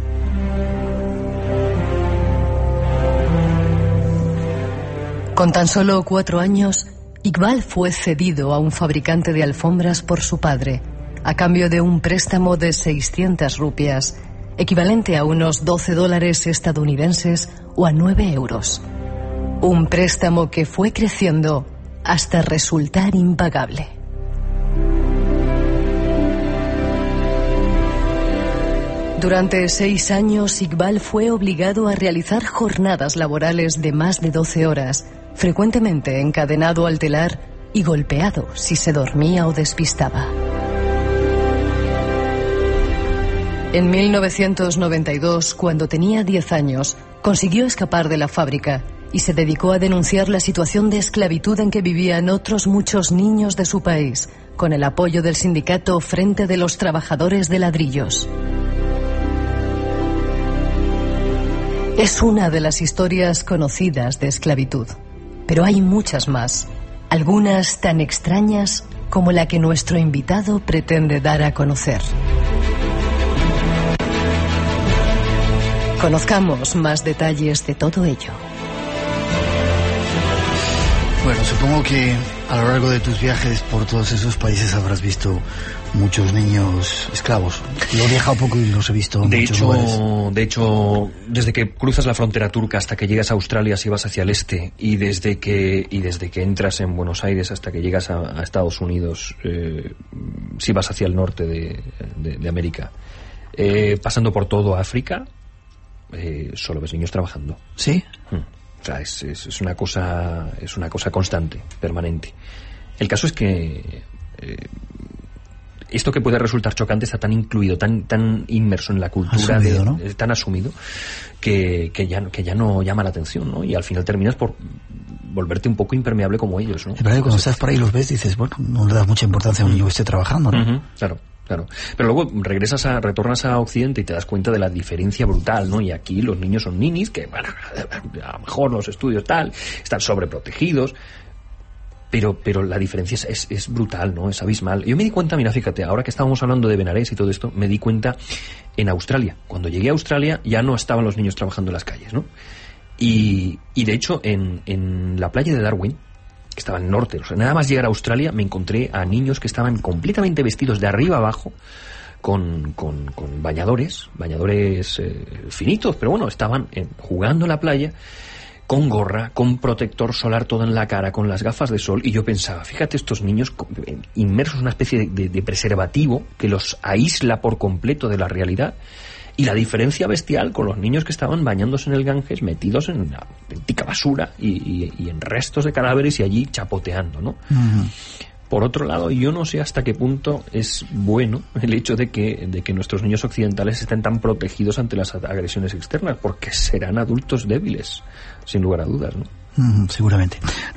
Con tan solo 4 años, Iqbal fue cedido a un fabricante de alfombras por su padre, a cambio de un préstamo de 600 rupias, equivalente a unos $12 estadounidenses o a 9 euros. Un préstamo que fue creciendo hasta resultar impagable. Durante 6 años, Iqbal fue obligado a realizar jornadas laborales de más de 12 horas, frecuentemente encadenado al telar y golpeado si se dormía o despistaba. En 1992, cuando tenía 10 años, consiguió escapar de la fábrica y se dedicó a denunciar la situación de esclavitud en que vivían otros muchos niños de su país, con el apoyo del sindicato Frente de los Trabajadores de Ladrillos. Es una de las historias conocidas de esclavitud, pero hay muchas más, algunas tan extrañas como la que nuestro invitado pretende dar a conocer. Conozcamos más detalles de todo ello. Bueno, supongo que a lo largo de tus viajes por todos esos países habrás visto muchos niños esclavos. Yo he viajado poco y los he visto en muchos lugares. De hecho, desde que cruzas la frontera turca hasta que llegas a Australia si vas hacia el este, y desde que entras en Buenos Aires hasta que llegas a Estados Unidos si vas hacia el norte de América, pasando por todo África, solo ves niños trabajando. ¿Sí? O sea, es una cosa constante, permanente. El caso es que esto que puede resultar chocante está tan incluido, tan inmerso en la cultura, asumido, ¿no? Tan asumido, que ya no llama la atención, ¿no? Y al final terminas por volverte un poco impermeable como ellos, ¿no? Es verdad que cuando estás por ahí los ves dices, bueno, no le das mucha importancia a un niño que esté trabajando, ¿no? Claro. Pero luego retornas a Occidente y te das cuenta de la diferencia brutal, ¿no? Y aquí los niños son ninis que, bueno, a lo mejor los estudios están sobreprotegidos, pero la diferencia es brutal, ¿no? Es abismal. Yo me di cuenta, mira, fíjate, ahora que estábamos hablando de Benarés y todo esto, me di cuenta en Australia. Cuando llegué a Australia ya no estaban los niños trabajando en las calles, ¿no? Y de hecho en la playa de Darwin, que estaba en el norte, o sea, nada más llegar a Australia me encontré a niños que estaban completamente vestidos de arriba abajo con bañadores finitos, pero bueno, estaban jugando en la playa con gorra, con protector solar todo en la cara, con las gafas de sol, y yo pensaba, fíjate, estos niños inmersos en una especie de preservativo que los aísla por completo de la realidad. Y la diferencia bestial con los niños que estaban bañándose en el Ganges, metidos en una auténtica basura y en restos de cadáveres y allí chapoteando, ¿no? Uh-huh. Por otro lado, yo no sé hasta qué punto es bueno el hecho de que nuestros niños occidentales estén tan protegidos ante las agresiones externas, porque serán adultos débiles, sin lugar a dudas, ¿no? Seguramente.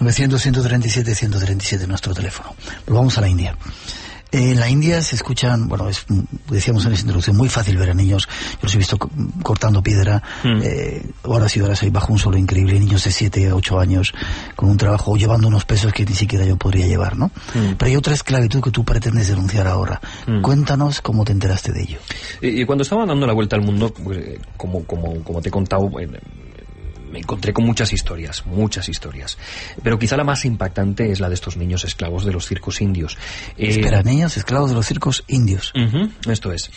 900-137-137 nuestro teléfono. Volvamos a la India. En la India se escuchan, bueno, decíamos en esa introducción, muy fácil ver a niños, yo los he visto cortando piedra, horas y horas ahí bajo un sol increíble, niños de 7 a 8 años con un trabajo, llevando unos pesos que ni siquiera yo podría llevar, ¿no? Pero hay otra esclavitud que tú pretendes denunciar ahora. Cuéntanos cómo te enteraste de ello. Y cuando estaba dando la vuelta al mundo, pues, como te he contado, me encontré con muchas historias, pero quizá la más impactante es la de estos niños esclavos de los circos indios. Espera, niños esclavos de los circos indios. Esto es.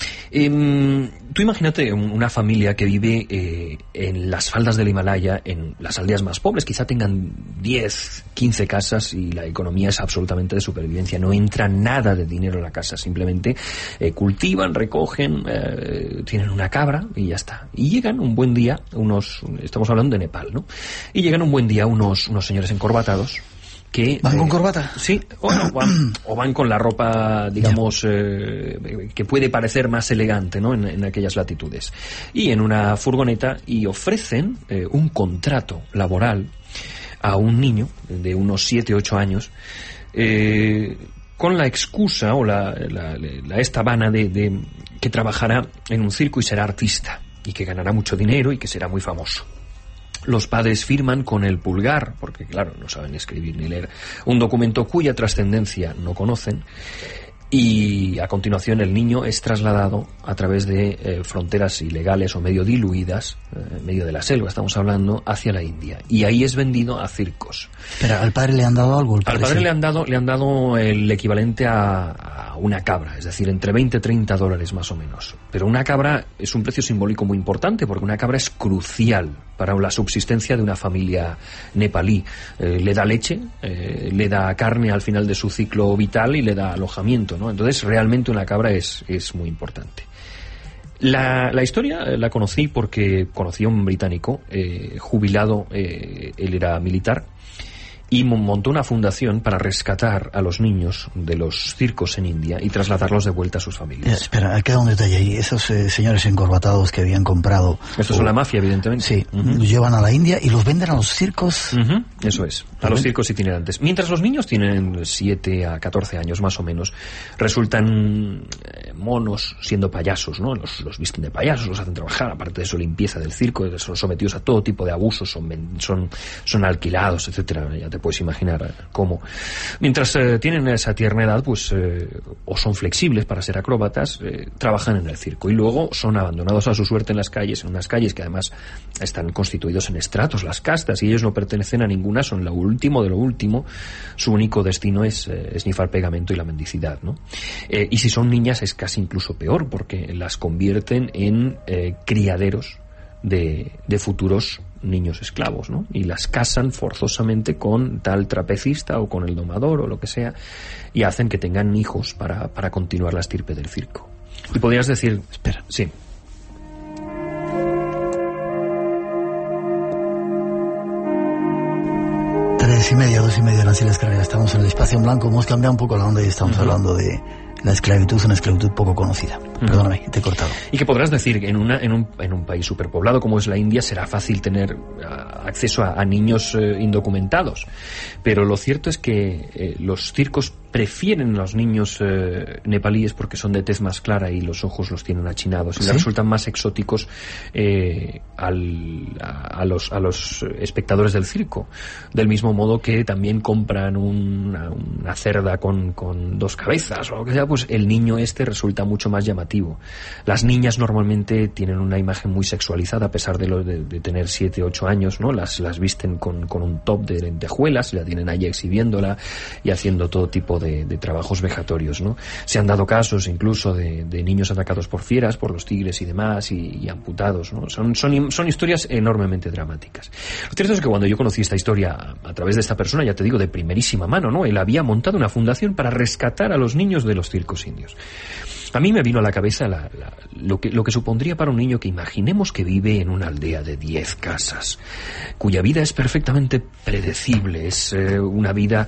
Tú imagínate una familia que vive en las faldas del Himalaya, en las aldeas más pobres, quizá tengan 10, 15 casas y la economía es absolutamente de supervivencia, no entra nada de dinero a la casa, simplemente cultivan, recogen, tienen una cabra y ya está. Y llegan un buen día, estamos hablando de Nepal, ¿no? Y llegan un buen día unos señores encorbatados que... ¿Van con corbata? Sí, o van con la ropa, digamos, que puede parecer más elegante, ¿no? En aquellas latitudes. Y en una furgoneta, y ofrecen un contrato laboral a un niño de unos 7, 8 años, con la excusa o esta vana de que trabajará en un circo y será artista, y que ganará mucho dinero y que será muy famoso. Los padres firman con el pulgar, porque claro, no saben escribir ni leer, un documento cuya trascendencia no conocen, y a continuación el niño es trasladado a través de fronteras ilegales o medio diluidas, en medio de la selva estamos hablando, hacia la India, y ahí es vendido a circos. Pero al padre le han dado algo. Al padre le han dado el equivalente a una cabra, es decir, entre 20 y 30 dólares más o menos. Pero una cabra es un precio simbólico muy importante, porque una cabra es crucial para la subsistencia de una familia nepalí. Le da leche, le da carne al final de su ciclo vital y le da alojamiento, ¿no? Entonces realmente una cabra es muy importante. La historia la conocí porque conocí a un británico jubilado, él era militar, y montó una fundación para rescatar a los niños de los circos en India y trasladarlos de vuelta a sus familias. Espera, queda un detalle ahí. Esos señores encorbatados que habían comprado... Estos son la mafia, evidentemente. Sí, los llevan a la India y los venden a los circos. Eso es, a los circos itinerantes. Mientras los niños tienen 7 a 14 años más o menos, resultan monos siendo payasos, ¿no? Los visten de payasos, los hacen trabajar, aparte de eso, limpieza del circo, son sometidos a todo tipo de abusos, son alquilados, etcétera. Ya te puedes imaginar cómo. Mientras tienen esa tierna edad, pues o son flexibles para ser acróbatas, trabajan en el circo y luego son abandonados a su suerte en las calles, en unas calles que además están constituidos en estratos, las castas, y ellos no pertenecen a ninguna, son lo último de lo último. Su único destino es esnifar pegamento y la mendicidad, ¿no? Y si son niñas es casi incluso peor, porque las convierten en criaderos de futuros niños esclavos, ¿no? Y las casan forzosamente con tal trapecista o con el domador o lo que sea, y hacen que tengan hijos para continuar la estirpe del circo. Y podrías decir... Espera. Sí. Tres y media, 2:30 en las Islas Canarias. Estamos en el espacio en blanco. Hemos cambiado un poco la onda y estamos hablando de la esclavitud, una esclavitud poco conocida. Perdóname, te he cortado. Y que podrás decir que en un país superpoblado como es la India será fácil tener acceso a niños indocumentados. Pero lo cierto es que los circos prefieren a los niños nepalíes porque son de tez más clara y los ojos los tienen achinados y les resultan más exóticos a los espectadores del circo, del mismo modo que también compran una cerda con dos cabezas o lo que sea, pues el niño resulta mucho más llamativo. Las niñas normalmente tienen una imagen muy sexualizada a pesar de tener 7, 8 años, ¿no? Las visten con un top de lentejuelas y la tienen ahí exhibiéndola y haciendo todo tipo de trabajos vejatorios, ¿no? Se han dado casos incluso de niños atacados por fieras, por los tigres y demás, y amputados, ¿no? Son historias enormemente dramáticas. Lo cierto es que cuando yo conocí esta historia a través de esta persona, ya te digo, de primerísima mano, ¿no? Él había montado una fundación para rescatar a los niños de los circos indios. A mí me vino a la cabeza lo que supondría para un niño que imaginemos que vive en una aldea de 10 casas, cuya vida es perfectamente predecible, es una vida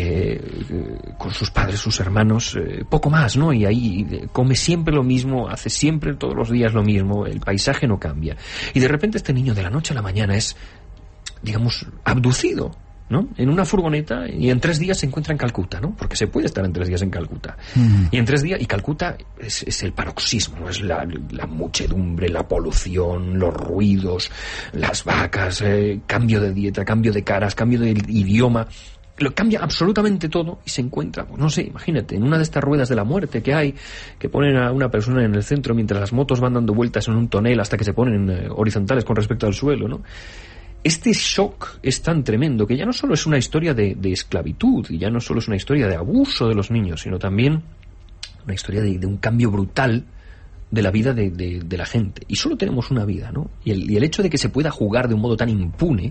con sus padres, sus hermanos, poco más, ¿no? Y ahí come siempre lo mismo, hace siempre todos los días lo mismo, el paisaje no cambia. Y de repente este niño de la noche a la mañana es, digamos, abducido, ¿no? En una furgoneta, y en 3 días se encuentra en Calcuta, ¿no? Porque se puede estar en 3 días en Calcuta. Y en 3 días, y Calcuta es el paroxismo, ¿no? Es la muchedumbre, la polución, los ruidos, las vacas, cambio de dieta, cambio de caras, cambio de idioma. Lo cambia absolutamente todo y se encuentra, pues no sé, imagínate, en una de estas ruedas de la muerte que hay, que ponen a una persona en el centro mientras las motos van dando vueltas en un tonel hasta que se ponen horizontales con respecto al suelo, ¿no? Este shock es tan tremendo que ya no solo es una historia de esclavitud, y ya no solo es una historia de abuso de los niños, sino también una historia de un cambio brutal de la vida de la gente. Y solo tenemos una vida, ¿no? Y el hecho de que se pueda jugar de un modo tan impune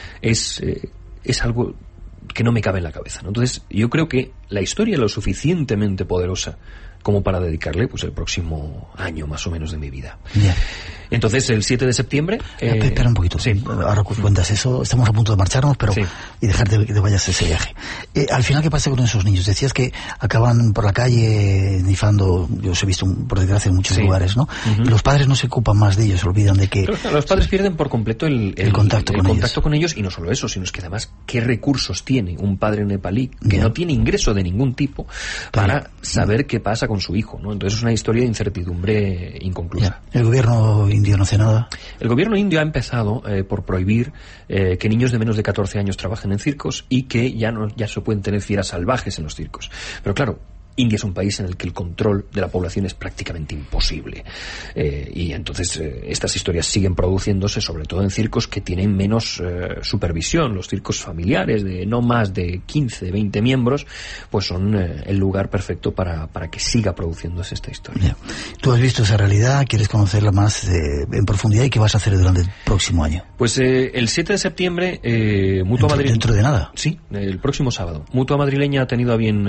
es algo que no me cabe en la cabeza, ¿no? Entonces, yo creo que la historia es lo suficientemente poderosa como para dedicarle pues el próximo año más o menos de mi vida. Yeah. Entonces, el 7 de septiembre... Espera un poquito. Sí. Ahora cuentas eso. Estamos a punto de marcharnos, pero... Sí. Y dejarte que te vayas a ese viaje. Al final, ¿qué pasa con esos niños? Decías que acaban por la calle nifando. Yo os he visto, por desgracia, en muchos lugares, ¿no? Y los padres no se ocupan más de ellos, se olvidan de que... Pero, los padres pierden por completo el contacto con ellos. Y no solo eso, sino es que además, ¿qué recursos tiene un padre nepalí que no tiene ingreso de ningún tipo para saber qué pasa con su hijo, ¿no? Entonces es una historia de incertidumbre inconclusa. El gobierno indio no hace nada. El gobierno indio ha empezado por prohibir que niños de menos de 14 años trabajen en circos y que ya se pueden tener fieras salvajes en los circos. Pero claro, India es un país en el que el control de la población es prácticamente imposible. Y entonces estas historias siguen produciéndose, sobre todo en circos que tienen menos supervisión. Los circos familiares de no más de 15, 20 miembros, pues son el lugar perfecto para que siga produciéndose esta historia. Yeah. Tú has visto esa realidad, quieres conocerla más en profundidad, ¿y qué vas a hacer durante el próximo año? Pues el 7 de septiembre, Mutua Madrileña... ¿Dentro de nada? Sí, el próximo sábado. Mutua Madrileña ha tenido a bien...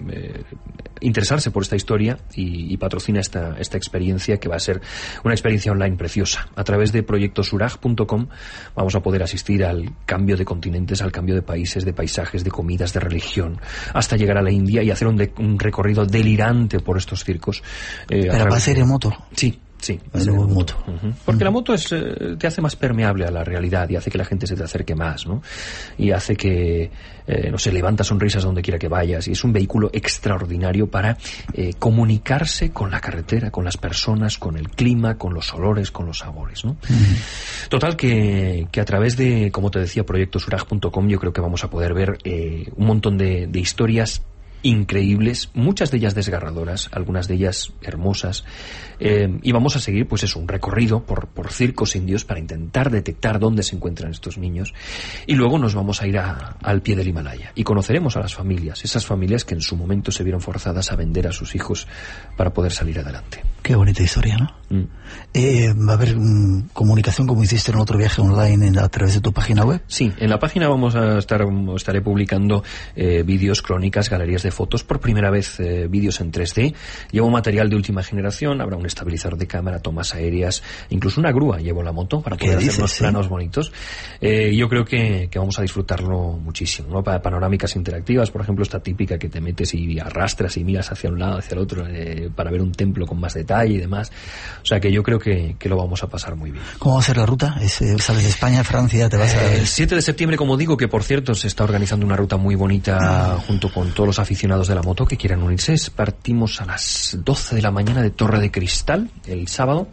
interesarse por esta historia y patrocina esta experiencia, que va a ser una experiencia online preciosa. A través de proyectosuraj.com vamos a poder asistir al cambio de continentes, al cambio de países, de paisajes, de comidas, de religión, hasta llegar a la India y hacer un recorrido delirante por estos circos. ¿Pero va a ser en moto? Sí. Sí, en moto. Porque la moto te hace más permeable a la realidad y hace que la gente se te acerque más, ¿no? Y hace que, no sé, levanta sonrisas donde quiera que vayas. Y es un vehículo extraordinario para comunicarse con la carretera, con las personas, con el clima, con los olores, con los sabores, ¿no? Total, que a través de, como te decía, proyectosuraj.com, yo creo que vamos a poder ver un montón de historias increíbles, muchas de ellas desgarradoras, algunas de ellas hermosas, y vamos a seguir, pues eso, un recorrido por circos indios para intentar detectar dónde se encuentran estos niños, y luego nos vamos a ir al pie del Himalaya y conoceremos a las familias, esas familias que en su momento se vieron forzadas a vender a sus hijos para poder salir adelante. Qué bonita historia, ¿no? ¿Va a haber comunicación como hiciste en otro viaje online a través de tu página web? Sí, en la página estaré publicando vídeos, crónicas, galerías de fotos, por primera vez vídeos en 3D. Llevo material de última generación, habrá un estabilizador de cámara, tomas aéreas, incluso una grúa llevo la moto para poder hacer unos planos bonitos. Yo creo que vamos a disfrutarlo muchísimo, ¿no? Panorámicas interactivas, por ejemplo, esta típica que te metes y arrastras y miras hacia un lado, hacia el otro, para ver un templo con más detalle y demás. O sea que yo creo que lo vamos a pasar muy bien. ¿Cómo va a ser la ruta? ¿Sales de España, Francia? ¿Te vas a...? El 7 de septiembre, como digo, que por cierto se está organizando una ruta muy bonita junto con todos los aficionados de la moto que quieran unirse. Partimos a las 12 de la mañana de Torre de Cristal el sábado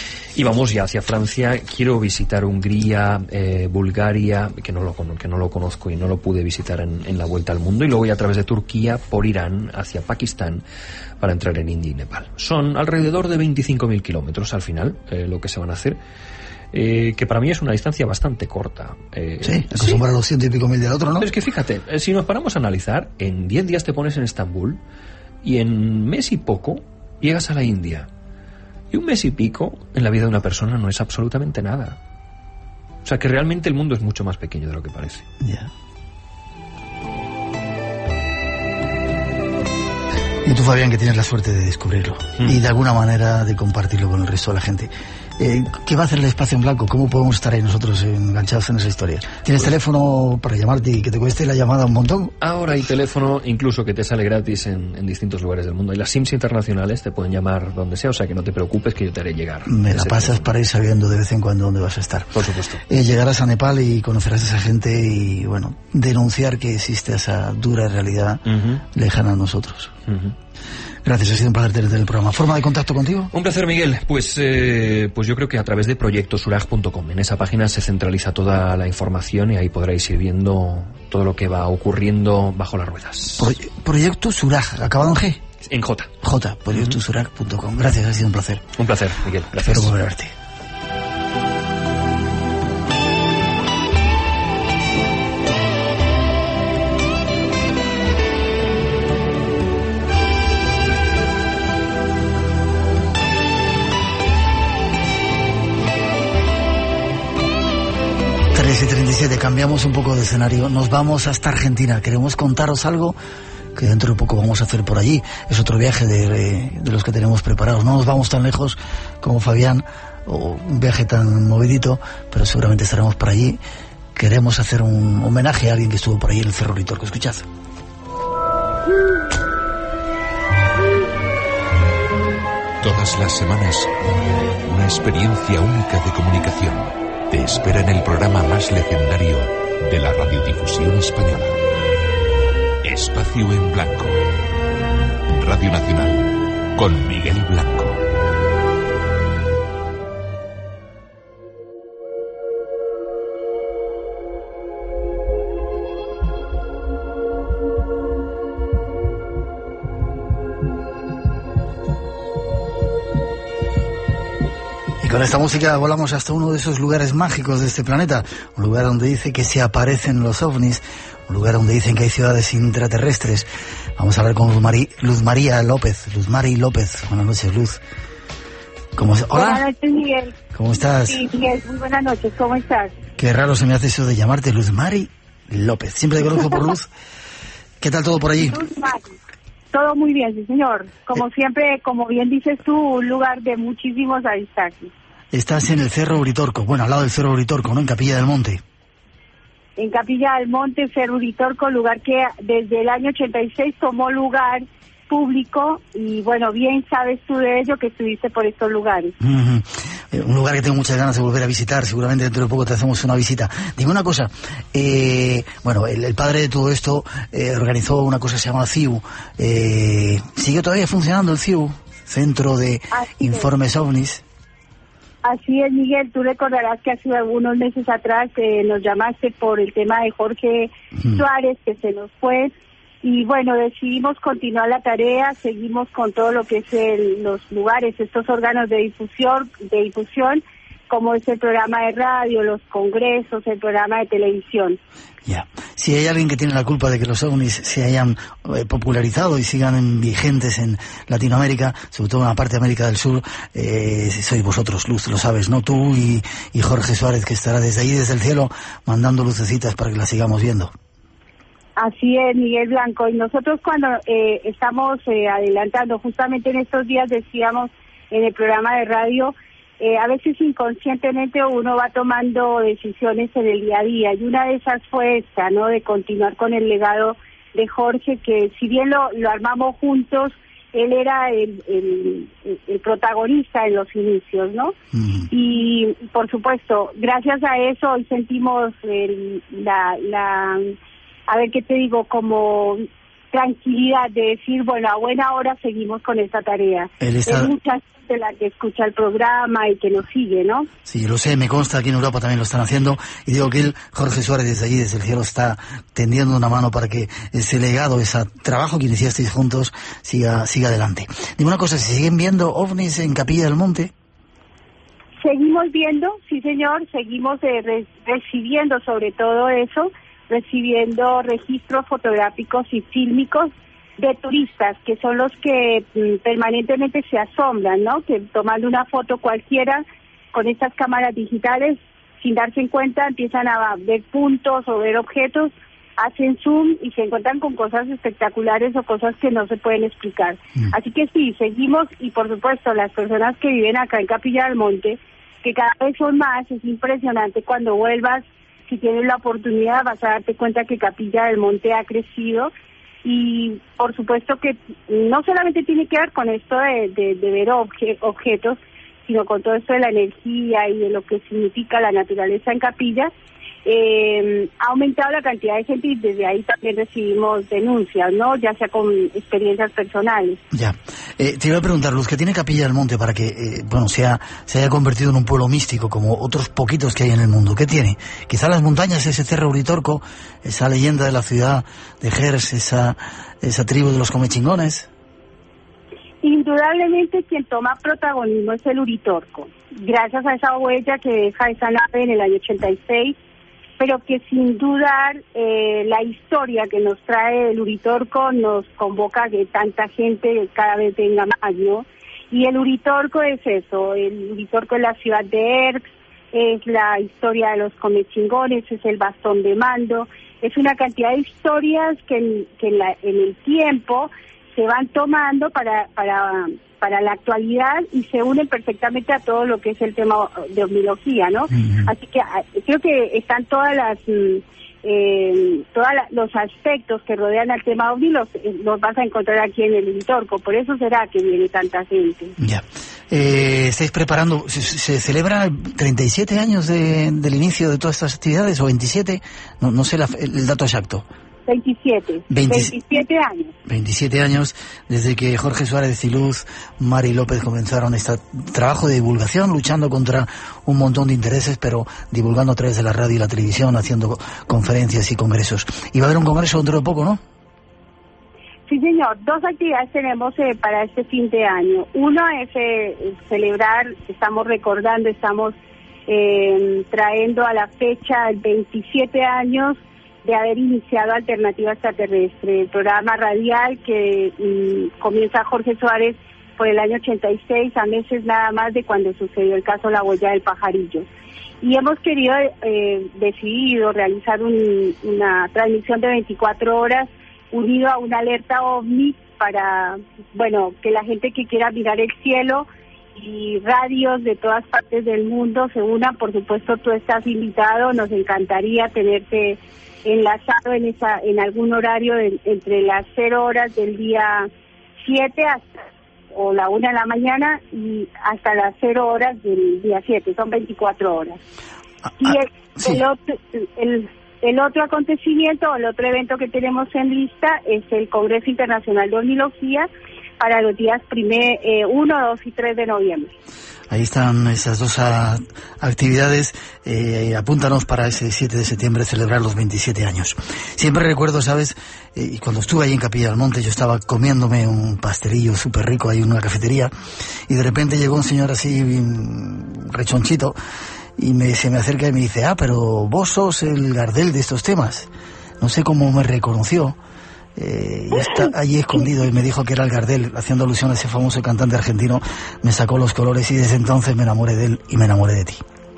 y vamos ya hacia Francia. Quiero visitar Hungría, Bulgaria, que no lo conozco y no lo pude visitar en la vuelta al mundo, y luego voy a través de Turquía por Irán hacia Pakistán para entrar en India y Nepal. Son alrededor de 25.000 kilómetros al final lo que se van a hacer, que para mí es una distancia bastante corta. Sí, acostumbrar a los 100 y pico mil del otro, ¿no? Pero es que fíjate, si nos paramos a analizar, en 10 días te pones en Estambul y en mes y poco llegas a la India. Y un mes y pico en la vida de una persona no es absolutamente nada. O sea que realmente el mundo es mucho más pequeño de lo que parece. Ya. Y tú, Fabián, que tienes la suerte de descubrirlo y de alguna manera de compartirlo con el resto de la gente. ¿Qué va a hacer el Espacio en Blanco? ¿Cómo podemos estar ahí nosotros enganchados en esa historia? ¿Tienes teléfono para llamarte y que te cueste la llamada un montón? Ahora hay teléfono incluso que te sale gratis en distintos lugares del mundo. Y las SIMs internacionales te pueden llamar donde sea, o sea que no te preocupes que yo te haré llegar. Me la pasas teléfono para ir sabiendo de vez en cuando dónde vas a estar. Por supuesto. Llegarás a Nepal y conocerás a esa gente y, bueno, denunciar que existe esa dura realidad lejana a nosotros. Gracias, ha sido un placer tenerte en el programa. ¿Forma de contacto contigo? Un placer, Miguel. Pues yo creo que a través de proyectosuraj.com. En esa página se centraliza toda la información y ahí podréis ir viendo todo lo que va ocurriendo bajo las ruedas. Proyecto Suraj, ¿acabado en G? En J. Proyectosuraj.com. Gracias, ha sido un placer. Un placer, Miguel. Gracias. Espero volver a verte. Y 37, cambiamos un poco de escenario, nos vamos hasta Argentina. Queremos contaros algo que dentro de poco vamos a hacer por allí. Es otro viaje de los que tenemos preparados. No nos vamos tan lejos como Fabián, o un viaje tan movidito, pero seguramente estaremos por allí. Queremos hacer un homenaje a alguien que estuvo por allí en el Cerro Uritorco. Escuchad. Todas las semanas, una experiencia única de comunicación te espera en el programa más legendario de la radiodifusión española. Espacio en Blanco. Radio Nacional, con Miguel Blanco. Y con esta música volamos hasta uno de esos lugares mágicos de este planeta, un lugar donde dice que se aparecen los ovnis, un lugar donde dicen que hay ciudades intraterrestres. Vamos a hablar con Luz María López. Luz Mari López. Buenas noches, Luz. Hola. Buenas noches, Miguel. ¿Cómo estás? Sí, Miguel, muy buenas noches. ¿Cómo estás? Qué raro se me hace eso de llamarte Luz Mari López. Siempre te conozco por Luz. ¿Qué tal todo por allí? Luz Mari. Todo muy bien, sí, señor. Como siempre, como bien dices tú, un lugar de muchísimos avistajes. Estás en el Cerro Uritorco, bueno, al lado del Cerro Uritorco, ¿no? En Capilla del Monte. En Capilla del Monte, Cerro Uritorco, lugar que desde el año 86 tomó lugar público y bueno, bien sabes tú de ello que estuviste por estos lugares. Un lugar que tengo muchas ganas de volver a visitar, seguramente dentro de poco te hacemos una visita. Dime una cosa, bueno, el padre de todo esto organizó una cosa que se llama CIU. ¿Sigue todavía funcionando el CIU? Centro de Informes OVNIs. Así es, Miguel, tú recordarás que hace algunos meses atrás nos llamaste por el tema de Jorge Suárez, que se nos fue, y bueno, decidimos continuar la tarea, seguimos con todo lo que es los lugares, estos órganos de difusión, como es el programa de radio, los congresos, el programa de televisión. Ya. Si hay alguien que tiene la culpa de que los ovnis se hayan popularizado y sigan vigentes en Latinoamérica, sobre todo en la parte de América del Sur, sois vosotros, Luz, lo sabes, ¿no? Tú y Jorge Suárez, que estará desde ahí, desde el cielo, mandando lucecitas para que las sigamos viendo. Así es, Miguel Blanco. Y nosotros cuando estamos adelantando, justamente en estos días decíamos en el programa de radio, a veces inconscientemente uno va tomando decisiones en el día a día, y una de esas fue esta, ¿no?, de continuar con el legado de Jorge, que si bien lo armamos juntos, él era el protagonista en los inicios, ¿no? Y por supuesto, gracias a eso hoy sentimos a ver qué te digo, como tranquilidad de decir, bueno, a buena hora seguimos con esta tarea. Es mucha gente la que escucha el programa y que nos sigue, ¿no? Sí, lo sé, me consta, aquí en Europa también lo están haciendo, y digo que Jorge Suárez, desde allí, desde el cielo, está tendiendo una mano para que ese legado, ese trabajo que iniciasteis juntos, siga adelante. Dime una cosa, ¿se siguen viendo ovnis en Capilla del Monte? Seguimos viendo, sí señor, seguimos recibiendo sobre todo eso, recibiendo registros fotográficos y fílmicos de turistas, que son los que permanentemente se asombran, ¿no? Que tomando una foto cualquiera con estas cámaras digitales, sin darse cuenta, empiezan a ver puntos o ver objetos, hacen zoom y se encuentran con cosas espectaculares o cosas que no se pueden explicar. Así que sí, seguimos, y por supuesto las personas que viven acá en Capilla del Monte, que cada vez son más, es impresionante cuando vuelvas. Si tienes la oportunidad vas a darte cuenta que Capilla del Monte ha crecido, y por supuesto que no solamente tiene que ver con esto de ver objetos, sino con todo esto de la energía y de lo que significa la naturaleza en Capilla. Ha aumentado la cantidad de gente y desde ahí también recibimos denuncias, ¿no? Ya sea con experiencias personales. Ya. Te iba a preguntar, Luz, ¿qué tiene Capilla del Monte para que se haya convertido en un pueblo místico como otros poquitos que hay en el mundo? ¿Qué tiene? Quizá las montañas, ese Cerro Uritorco, esa leyenda de la ciudad de Gers, esa tribu de los comechingones. Indudablemente quien toma protagonismo es el Uritorco, gracias a esa huella que deja esa nave en el año 86, pero que sin dudar la historia que nos trae el Uritorco nos convoca a que tanta gente cada vez venga más, ¿no? Y el Uritorco es eso, el Uritorco es la ciudad de Erx, es la historia de los comechingones, es el bastón de mando, es una cantidad de historias que en el tiempo se van tomando para la actualidad y se unen perfectamente a todo lo que es el tema de ovnilogía, ¿no? Así que creo que están todas los aspectos que rodean al tema ovni los vas a encontrar aquí en el Uritorco, por eso será que viene tanta gente. Ya. ¿Estáis preparando? ¿Se celebra 37 años del inicio de todas estas actividades o 27? No sé el dato exacto. 27 años. 27 años desde que Jorge Suárez y Luz Mari López comenzaron este trabajo de divulgación, luchando contra un montón de intereses, pero divulgando a través de la radio y la televisión, haciendo conferencias y congresos. Y va a haber un congreso dentro de poco, ¿no? Sí, señor. 2 actividades tenemos para este fin de año. Una es celebrar, estamos recordando, estamos trayendo a la fecha el 27 años de haber iniciado Alternativa Extraterrestre, el programa radial que comienza Jorge Suárez por el año 86, a meses nada más de cuando sucedió el caso La Huella del Pajarillo. Y hemos decidido realizar una transmisión de 24 horas unido a una alerta OVNI para, que la gente que quiera mirar el cielo y radios de todas partes del mundo se unan. Por supuesto, tú estás invitado, nos encantaría tenerte enlazado en algún horario entre las 0 horas del día 7 o la 1 de la mañana y hasta las 0 horas del día 7, son 24 horas. El otro acontecimiento, el otro evento que tenemos en lista es el Congreso Internacional de Ornitología para los días 1, 2 y 3 de noviembre. Ahí están esas dos actividades. Apúntanos para ese 7 de septiembre celebrar los 27 años. Siempre recuerdo, ¿sabes? Y cuando estuve ahí en Capilla del Monte, yo estaba comiéndome un pastelillo súper rico ahí en una cafetería, y de repente llegó un señor así, rechonchito, y se me acerca y me dice: pero vos sos el Gardel de estos temas. No sé cómo me reconoció. Y está allí escondido y me dijo que era el Gardel, haciendo alusión a ese famoso cantante argentino. Me sacó los colores y desde entonces me enamoré de él y me enamoré de ti.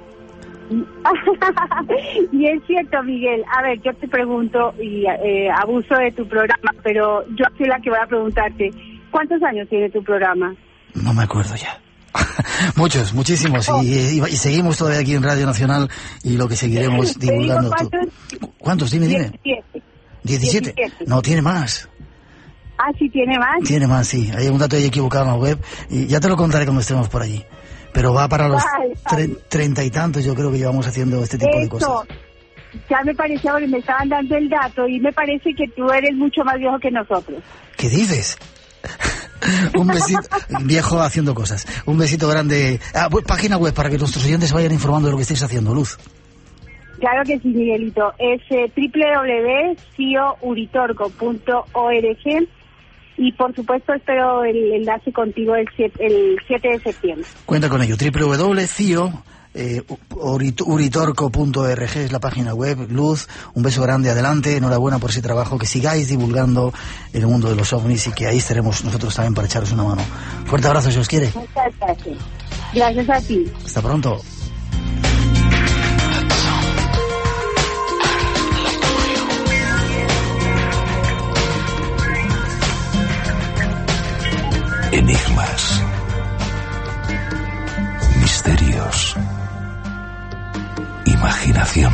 Y es cierto, Miguel. A ver, yo te pregunto, y abuso de tu programa, pero yo soy la que voy a preguntarte: ¿cuántos años tiene tu programa? No me acuerdo ya. Muchos, muchísimos, y seguimos todavía aquí en Radio Nacional, y lo que seguiremos divulgando. ¿Cuántos? Dime. 17. No, tiene más. ¿Sí tiene más? Tiene más, sí. Hay un dato ahí equivocado en la web, y ya te lo contaré cuando estemos por allí. Pero va para los 30 y tantos, yo creo que llevamos haciendo este tipo de cosas. Ya me parecía, porque me estaban dando el dato, y me parece que tú eres mucho más viejo que nosotros. ¿Qué dices? Un besito, viejo haciendo cosas. Un besito grande. Página web para que nuestros oyentes vayan informando de lo que estáis haciendo, Luz. Claro que sí, Miguelito. Es www.ciouritorco.org, y por supuesto espero el enlace contigo el 7 de septiembre. Cuenta con ello. www.uritorco.org es la página web. Luz, un beso grande, adelante, enhorabuena por ese trabajo, que sigáis divulgando el mundo de los ovnis, y que ahí estaremos nosotros también para echaros una mano. Fuerte abrazo, si os quiere. Muchas gracias. Gracias a ti. Hasta pronto. Enigmas, misterios, imaginación.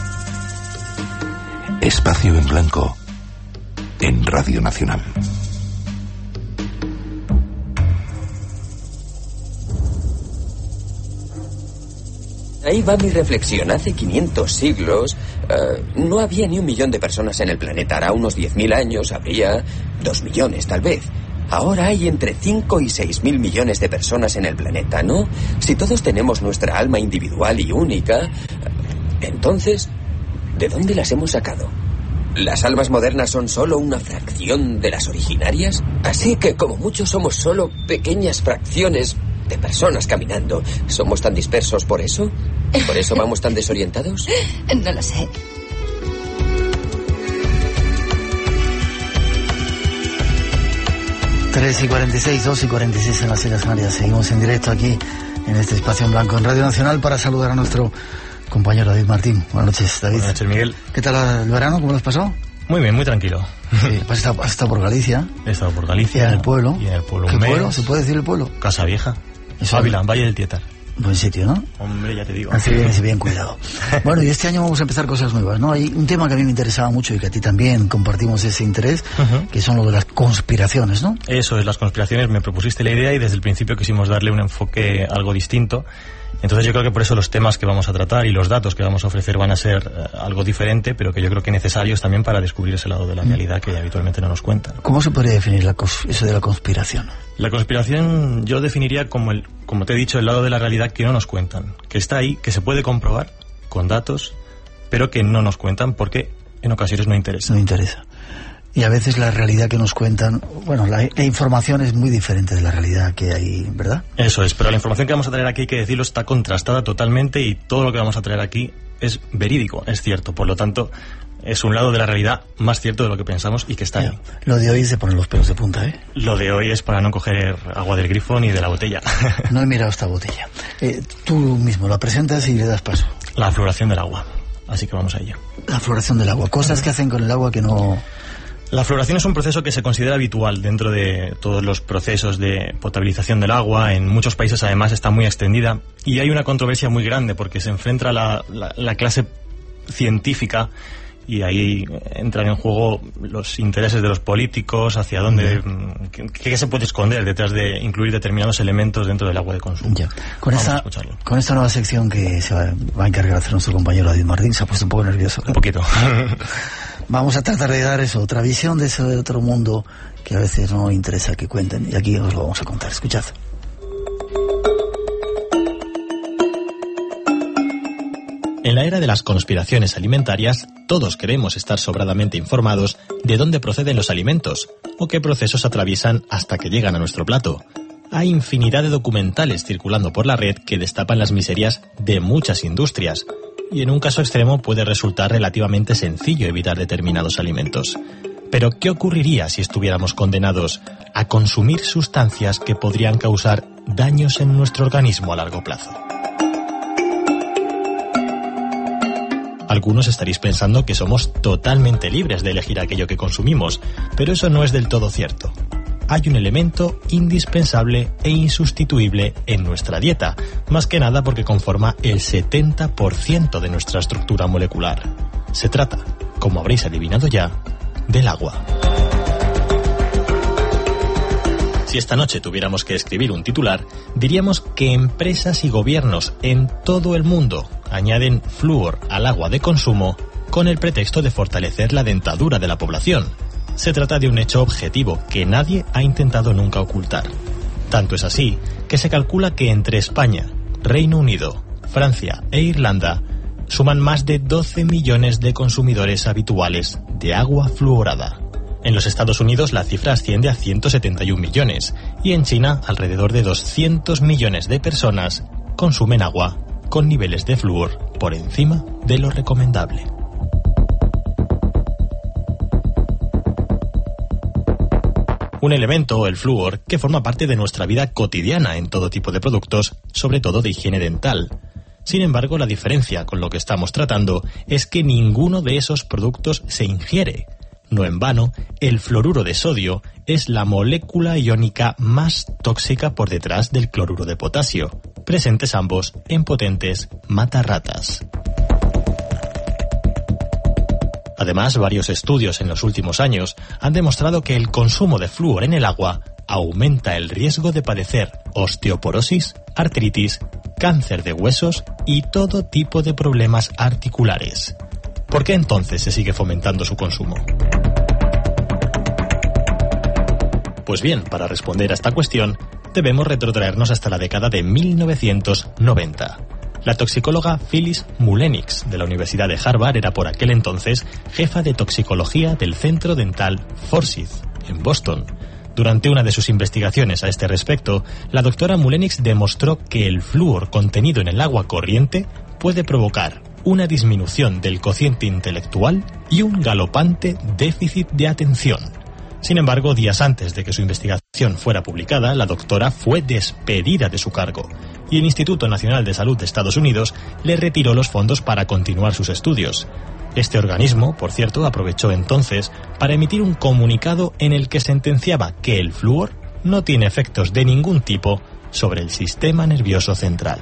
Espacio en blanco en Radio Nacional. Ahí va mi reflexión. Hace 500 siglos no había ni 1 millón de personas en el planeta. Hará unos 10.000 años habría 2 millones, tal vez. Ahora hay entre 5 y 6.000 millones de personas en el planeta, ¿no? Si todos tenemos nuestra alma individual y única, entonces, ¿de dónde las hemos sacado? ¿Las almas modernas son solo una fracción de las originarias? Así que, como muchos, somos solo pequeñas fracciones de personas caminando. ¿Somos tan dispersos por eso? ¿Por eso vamos tan desorientados? No lo sé. Tres y 46, 2 y 46 en las Islas Canarias. Seguimos en directo aquí en este espacio en blanco en Radio Nacional para saludar a nuestro compañero David Martín. Buenas noches, David. Buenas noches, Miguel. ¿Qué tal el verano? ¿Cómo lo has pasado? Muy bien, muy tranquilo. Sí, has estado por Galicia. He estado por Galicia. ¿Y en el pueblo? Y en el pueblo. ¿Qué pueblo? ¿Se puede decir el pueblo? Casa Vieja. Ávila, Valle del Tietar. Buen sitio, ¿no? Hombre, ya te digo. Así bien cuidado. Bueno, y este año vamos a empezar cosas nuevas, ¿no? Hay un tema que a mí me interesaba mucho y que a ti también compartimos ese interés, que son lo de las conspiraciones, ¿no? Eso es, las conspiraciones. Me propusiste la idea y desde el principio quisimos darle un enfoque algo distinto. Entonces yo creo que por eso los temas que vamos a tratar y los datos que vamos a ofrecer van a ser algo diferente, pero que yo creo que necesarios también para descubrir ese lado de la realidad que habitualmente no nos cuentan. ¿Cómo se podría definir eso de la conspiración? La conspiración yo definiría como te he dicho, el lado de la realidad que no nos cuentan, que está ahí, que se puede comprobar con datos, pero que no nos cuentan porque en ocasiones no interesa. No interesa. Y a veces la realidad que nos cuentan, bueno, la información es muy diferente de la realidad que hay, ¿verdad? Eso es, pero la información que vamos a traer aquí, hay que decirlo, está contrastada totalmente y todo lo que vamos a traer aquí es verídico, es cierto. Por lo tanto, es un lado de la realidad más cierto de lo que pensamos y que está ahí. Lo de hoy es de poner los pelos de punta, ¿eh? Lo de hoy es para no coger agua del grifo ni de la botella. No he mirado esta botella. Tú mismo la presentas y le das paso. La floración del agua. Así que vamos a ello. La floración del agua. Cosas que hacen con el agua que no... La floración es un proceso que se considera habitual dentro de todos los procesos de potabilización del agua. En muchos países además está muy extendida y hay una controversia muy grande porque se enfrenta la clase científica y ahí entran en juego los intereses de los políticos, hacia dónde, qué se puede esconder detrás de incluir determinados elementos dentro del agua de consumo. Ya. Con esta nueva sección que se va a encargar de hacer nuestro compañero David Martín, se ha puesto un poco nervioso, ¿verdad? Un poquito. Vamos a tratar de dar eso, otra visión de ese otro mundo que a veces no interesa que cuenten, y aquí os lo vamos a contar. Escuchad. En la era de las conspiraciones alimentarias, todos queremos estar sobradamente informados de dónde proceden los alimentos o qué procesos atraviesan hasta que llegan a nuestro plato. Hay infinidad de documentales circulando por la red que destapan las miserias de muchas industrias, y en un caso extremo puede resultar relativamente sencillo evitar determinados alimentos. Pero, ¿qué ocurriría si estuviéramos condenados a consumir sustancias que podrían causar daños en nuestro organismo a largo plazo? Algunos estaréis pensando que somos totalmente libres de elegir aquello que consumimos, pero eso no es del todo cierto. Hay un elemento indispensable e insustituible en nuestra dieta, más que nada porque conforma el 70% de nuestra estructura molecular. Se trata, como habréis adivinado ya, del agua. Si esta noche tuviéramos que escribir un titular, diríamos que empresas y gobiernos en todo el mundo añaden flúor al agua de consumo con el pretexto de fortalecer la dentadura de la población. Se trata de un hecho objetivo que nadie ha intentado nunca ocultar. Tanto es así que se calcula que entre España, Reino Unido, Francia e Irlanda suman más de 12 millones de consumidores habituales de agua fluorada. En los Estados Unidos la cifra asciende a 171 millones y en China alrededor de 200 millones de personas consumen agua con niveles de flúor por encima de lo recomendable. Un elemento, el flúor, que forma parte de nuestra vida cotidiana en todo tipo de productos, sobre todo de higiene dental. Sin embargo, la diferencia con lo que estamos tratando es que ninguno de esos productos se ingiere. No en vano, el fluoruro de sodio es la molécula iónica más tóxica por detrás del cloruro de potasio, presentes ambos en potentes matarratas. Además, varios estudios en los últimos años han demostrado que el consumo de flúor en el agua aumenta el riesgo de padecer osteoporosis, artritis, cáncer de huesos y todo tipo de problemas articulares. ¿Por qué entonces se sigue fomentando su consumo? Pues bien, para responder a esta cuestión, debemos retrotraernos hasta la década de 1990. La toxicóloga Phyllis Mullenix, de la Universidad de Harvard, era por aquel entonces jefa de toxicología del Centro Dental Forsyth, en Boston. Durante una de sus investigaciones a este respecto, la doctora Mullenix demostró que el flúor contenido en el agua corriente puede provocar una disminución del cociente intelectual y un galopante déficit de atención. Sin embargo, días antes de que su investigación fuera publicada, la doctora fue despedida de su cargo y el Instituto Nacional de Salud de Estados Unidos le retiró los fondos para continuar sus estudios. Este organismo, por cierto, aprovechó entonces para emitir un comunicado en el que sentenciaba que el flúor no tiene efectos de ningún tipo sobre el sistema nervioso central.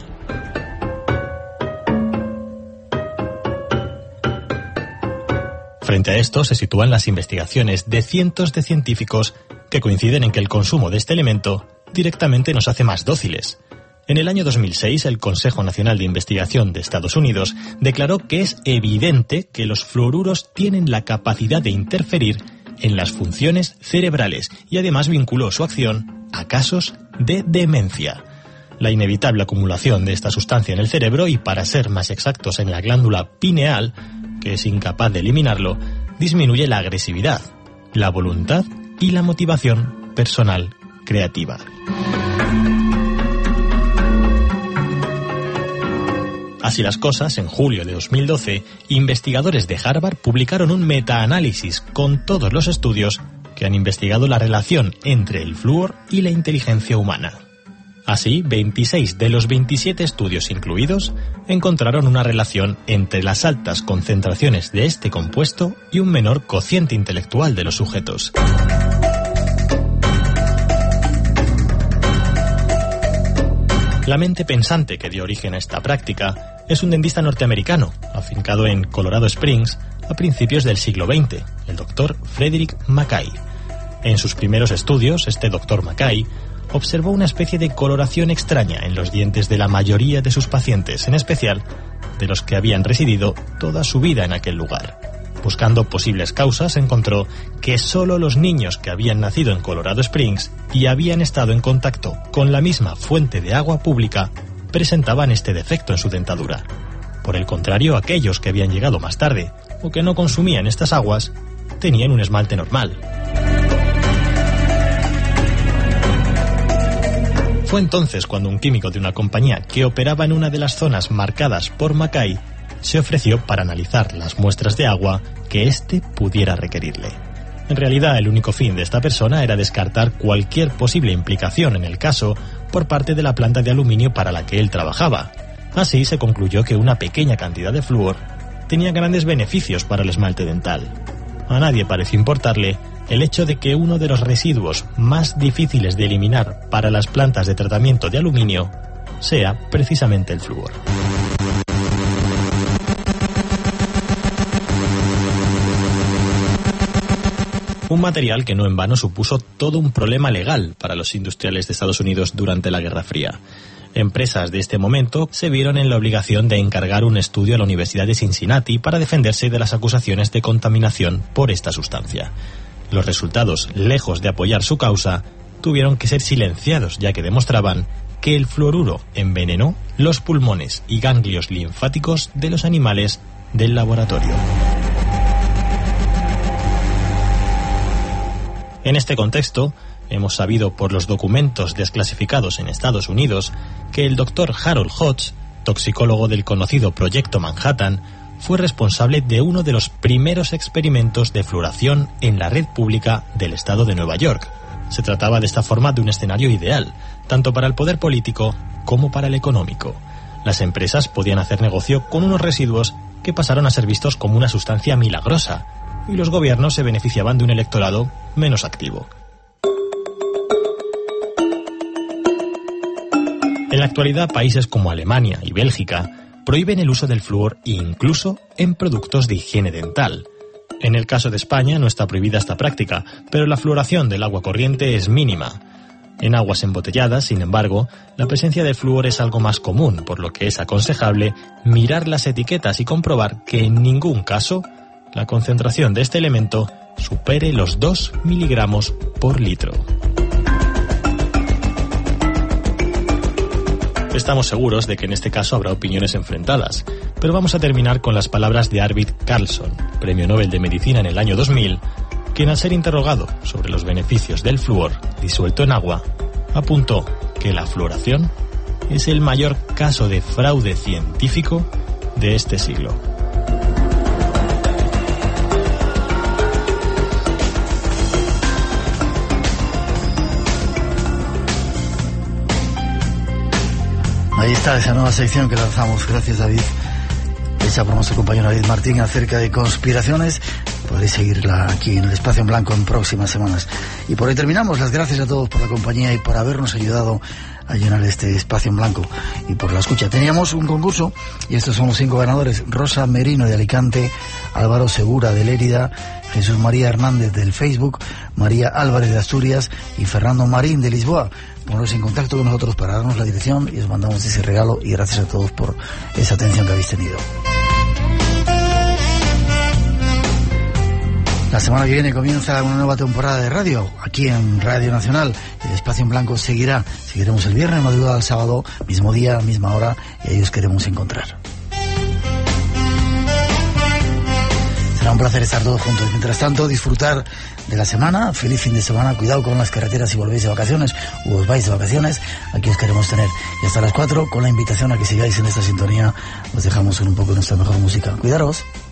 Frente a esto se sitúan las investigaciones de cientos de científicos que coinciden en que el consumo de este elemento directamente nos hace más dóciles. En el año 2006, el Consejo Nacional de Investigación de Estados Unidos declaró que es evidente que los fluoruros tienen la capacidad de interferir en las funciones cerebrales y además vinculó su acción a casos de demencia. La inevitable acumulación de esta sustancia en el cerebro y, para ser más exactos, en la glándula pineal, que es incapaz de eliminarlo, disminuye la agresividad, la voluntad y la motivación personal creativa. Así las cosas, en julio de 2012, investigadores de Harvard publicaron un metaanálisis con todos los estudios que han investigado la relación entre el flúor y la inteligencia humana. Así, 26 de los 27 estudios incluidos encontraron una relación entre las altas concentraciones de este compuesto y un menor cociente intelectual de los sujetos. La mente pensante que dio origen a esta práctica es un dentista norteamericano, afincado en Colorado Springs, a principios del siglo XX, el doctor Frederick Mackay. En sus primeros estudios, este doctor Mackay observó una especie de coloración extraña en los dientes de la mayoría de sus pacientes, en especial de los que habían residido toda su vida en aquel lugar. Buscando posibles causas, encontró que solo los niños que habían nacido en Colorado Springs y habían estado en contacto con la misma fuente de agua pública presentaban este defecto en su dentadura. Por el contrario, aquellos que habían llegado más tarde o que no consumían estas aguas tenían un esmalte normal. Fue entonces cuando un químico de una compañía que operaba en una de las zonas marcadas por Mackay se ofreció para analizar las muestras de agua que éste pudiera requerirle. En realidad, el único fin de esta persona era descartar cualquier posible implicación en el caso por parte de la planta de aluminio para la que él trabajaba. Así se concluyó que una pequeña cantidad de flúor tenía grandes beneficios para el esmalte dental. A nadie pareció importarle el hecho de que uno de los residuos más difíciles de eliminar para las plantas de tratamiento de aluminio sea precisamente el flúor. Un material que no en vano supuso todo un problema legal para los industriales de Estados Unidos durante la Guerra Fría. Empresas de este momento se vieron en la obligación de encargar un estudio a la Universidad de Cincinnati para defenderse de las acusaciones de contaminación por esta sustancia. Los resultados, lejos de apoyar su causa, tuvieron que ser silenciados, ya que demostraban que el fluoruro envenenó los pulmones y ganglios linfáticos de los animales del laboratorio. En este contexto, hemos sabido por los documentos desclasificados en Estados Unidos que el Dr. Harold Hodge, toxicólogo del conocido Proyecto Manhattan, fue responsable de uno de los primeros experimentos de fluoración en la red pública del estado de Nueva York. Se trataba de esta forma de un escenario ideal, tanto para el poder político como para el económico. Las empresas podían hacer negocio con unos residuos que pasaron a ser vistos como una sustancia milagrosa, y los gobiernos se beneficiaban de un electorado menos activo. En la actualidad, países como Alemania y Bélgica prohíben el uso del flúor incluso en productos de higiene dental. En el caso de España no está prohibida esta práctica, pero la fluoración del agua corriente es mínima. En aguas embotelladas, sin embargo, la presencia de flúor es algo más común, por lo que es aconsejable mirar las etiquetas y comprobar que en ningún caso la concentración de este elemento supere los 2 miligramos por litro. Estamos seguros de que en este caso habrá opiniones enfrentadas, pero vamos a terminar con las palabras de Arvid Carlsson, Premio Nobel de Medicina en el año 2000, quien al ser interrogado sobre los beneficios del flúor disuelto en agua, apuntó que la fluoración es el mayor caso de fraude científico de este siglo. Ahí está esa nueva sección que lanzamos, gracias David, hecha por nuestro compañero David Martín, acerca de conspiraciones. Podréis seguirla aquí en el Espacio en Blanco en próximas semanas. Y por ahí terminamos. Las gracias a todos por la compañía y por habernos ayudado a llenar este Espacio en Blanco y por la escucha. Teníamos un concurso y estos son los 5 ganadores: Rosa Merino de Alicante, Álvaro Segura de Lérida, Jesús María Hernández del Facebook, María Álvarez de Asturias y Fernando Marín de Lisboa. Poneros en contacto con nosotros para darnos la dirección y os mandamos ese regalo, y gracias a todos por esa atención que habéis tenido. La semana que viene comienza una nueva temporada de radio aquí en Radio Nacional. El Espacio en Blanco seguiremos el viernes, madrugada al sábado, mismo día, misma hora, y ahí os queremos encontrar. Será un placer estar todos juntos. Mientras tanto, disfrutar de la semana, feliz fin de semana, cuidado con las carreteras si volvéis de vacaciones o os vais de vacaciones, aquí os queremos tener. Y hasta las 4, con la invitación a que sigáis en esta sintonía, os dejamos con un poco de nuestra mejor música. Cuidaros.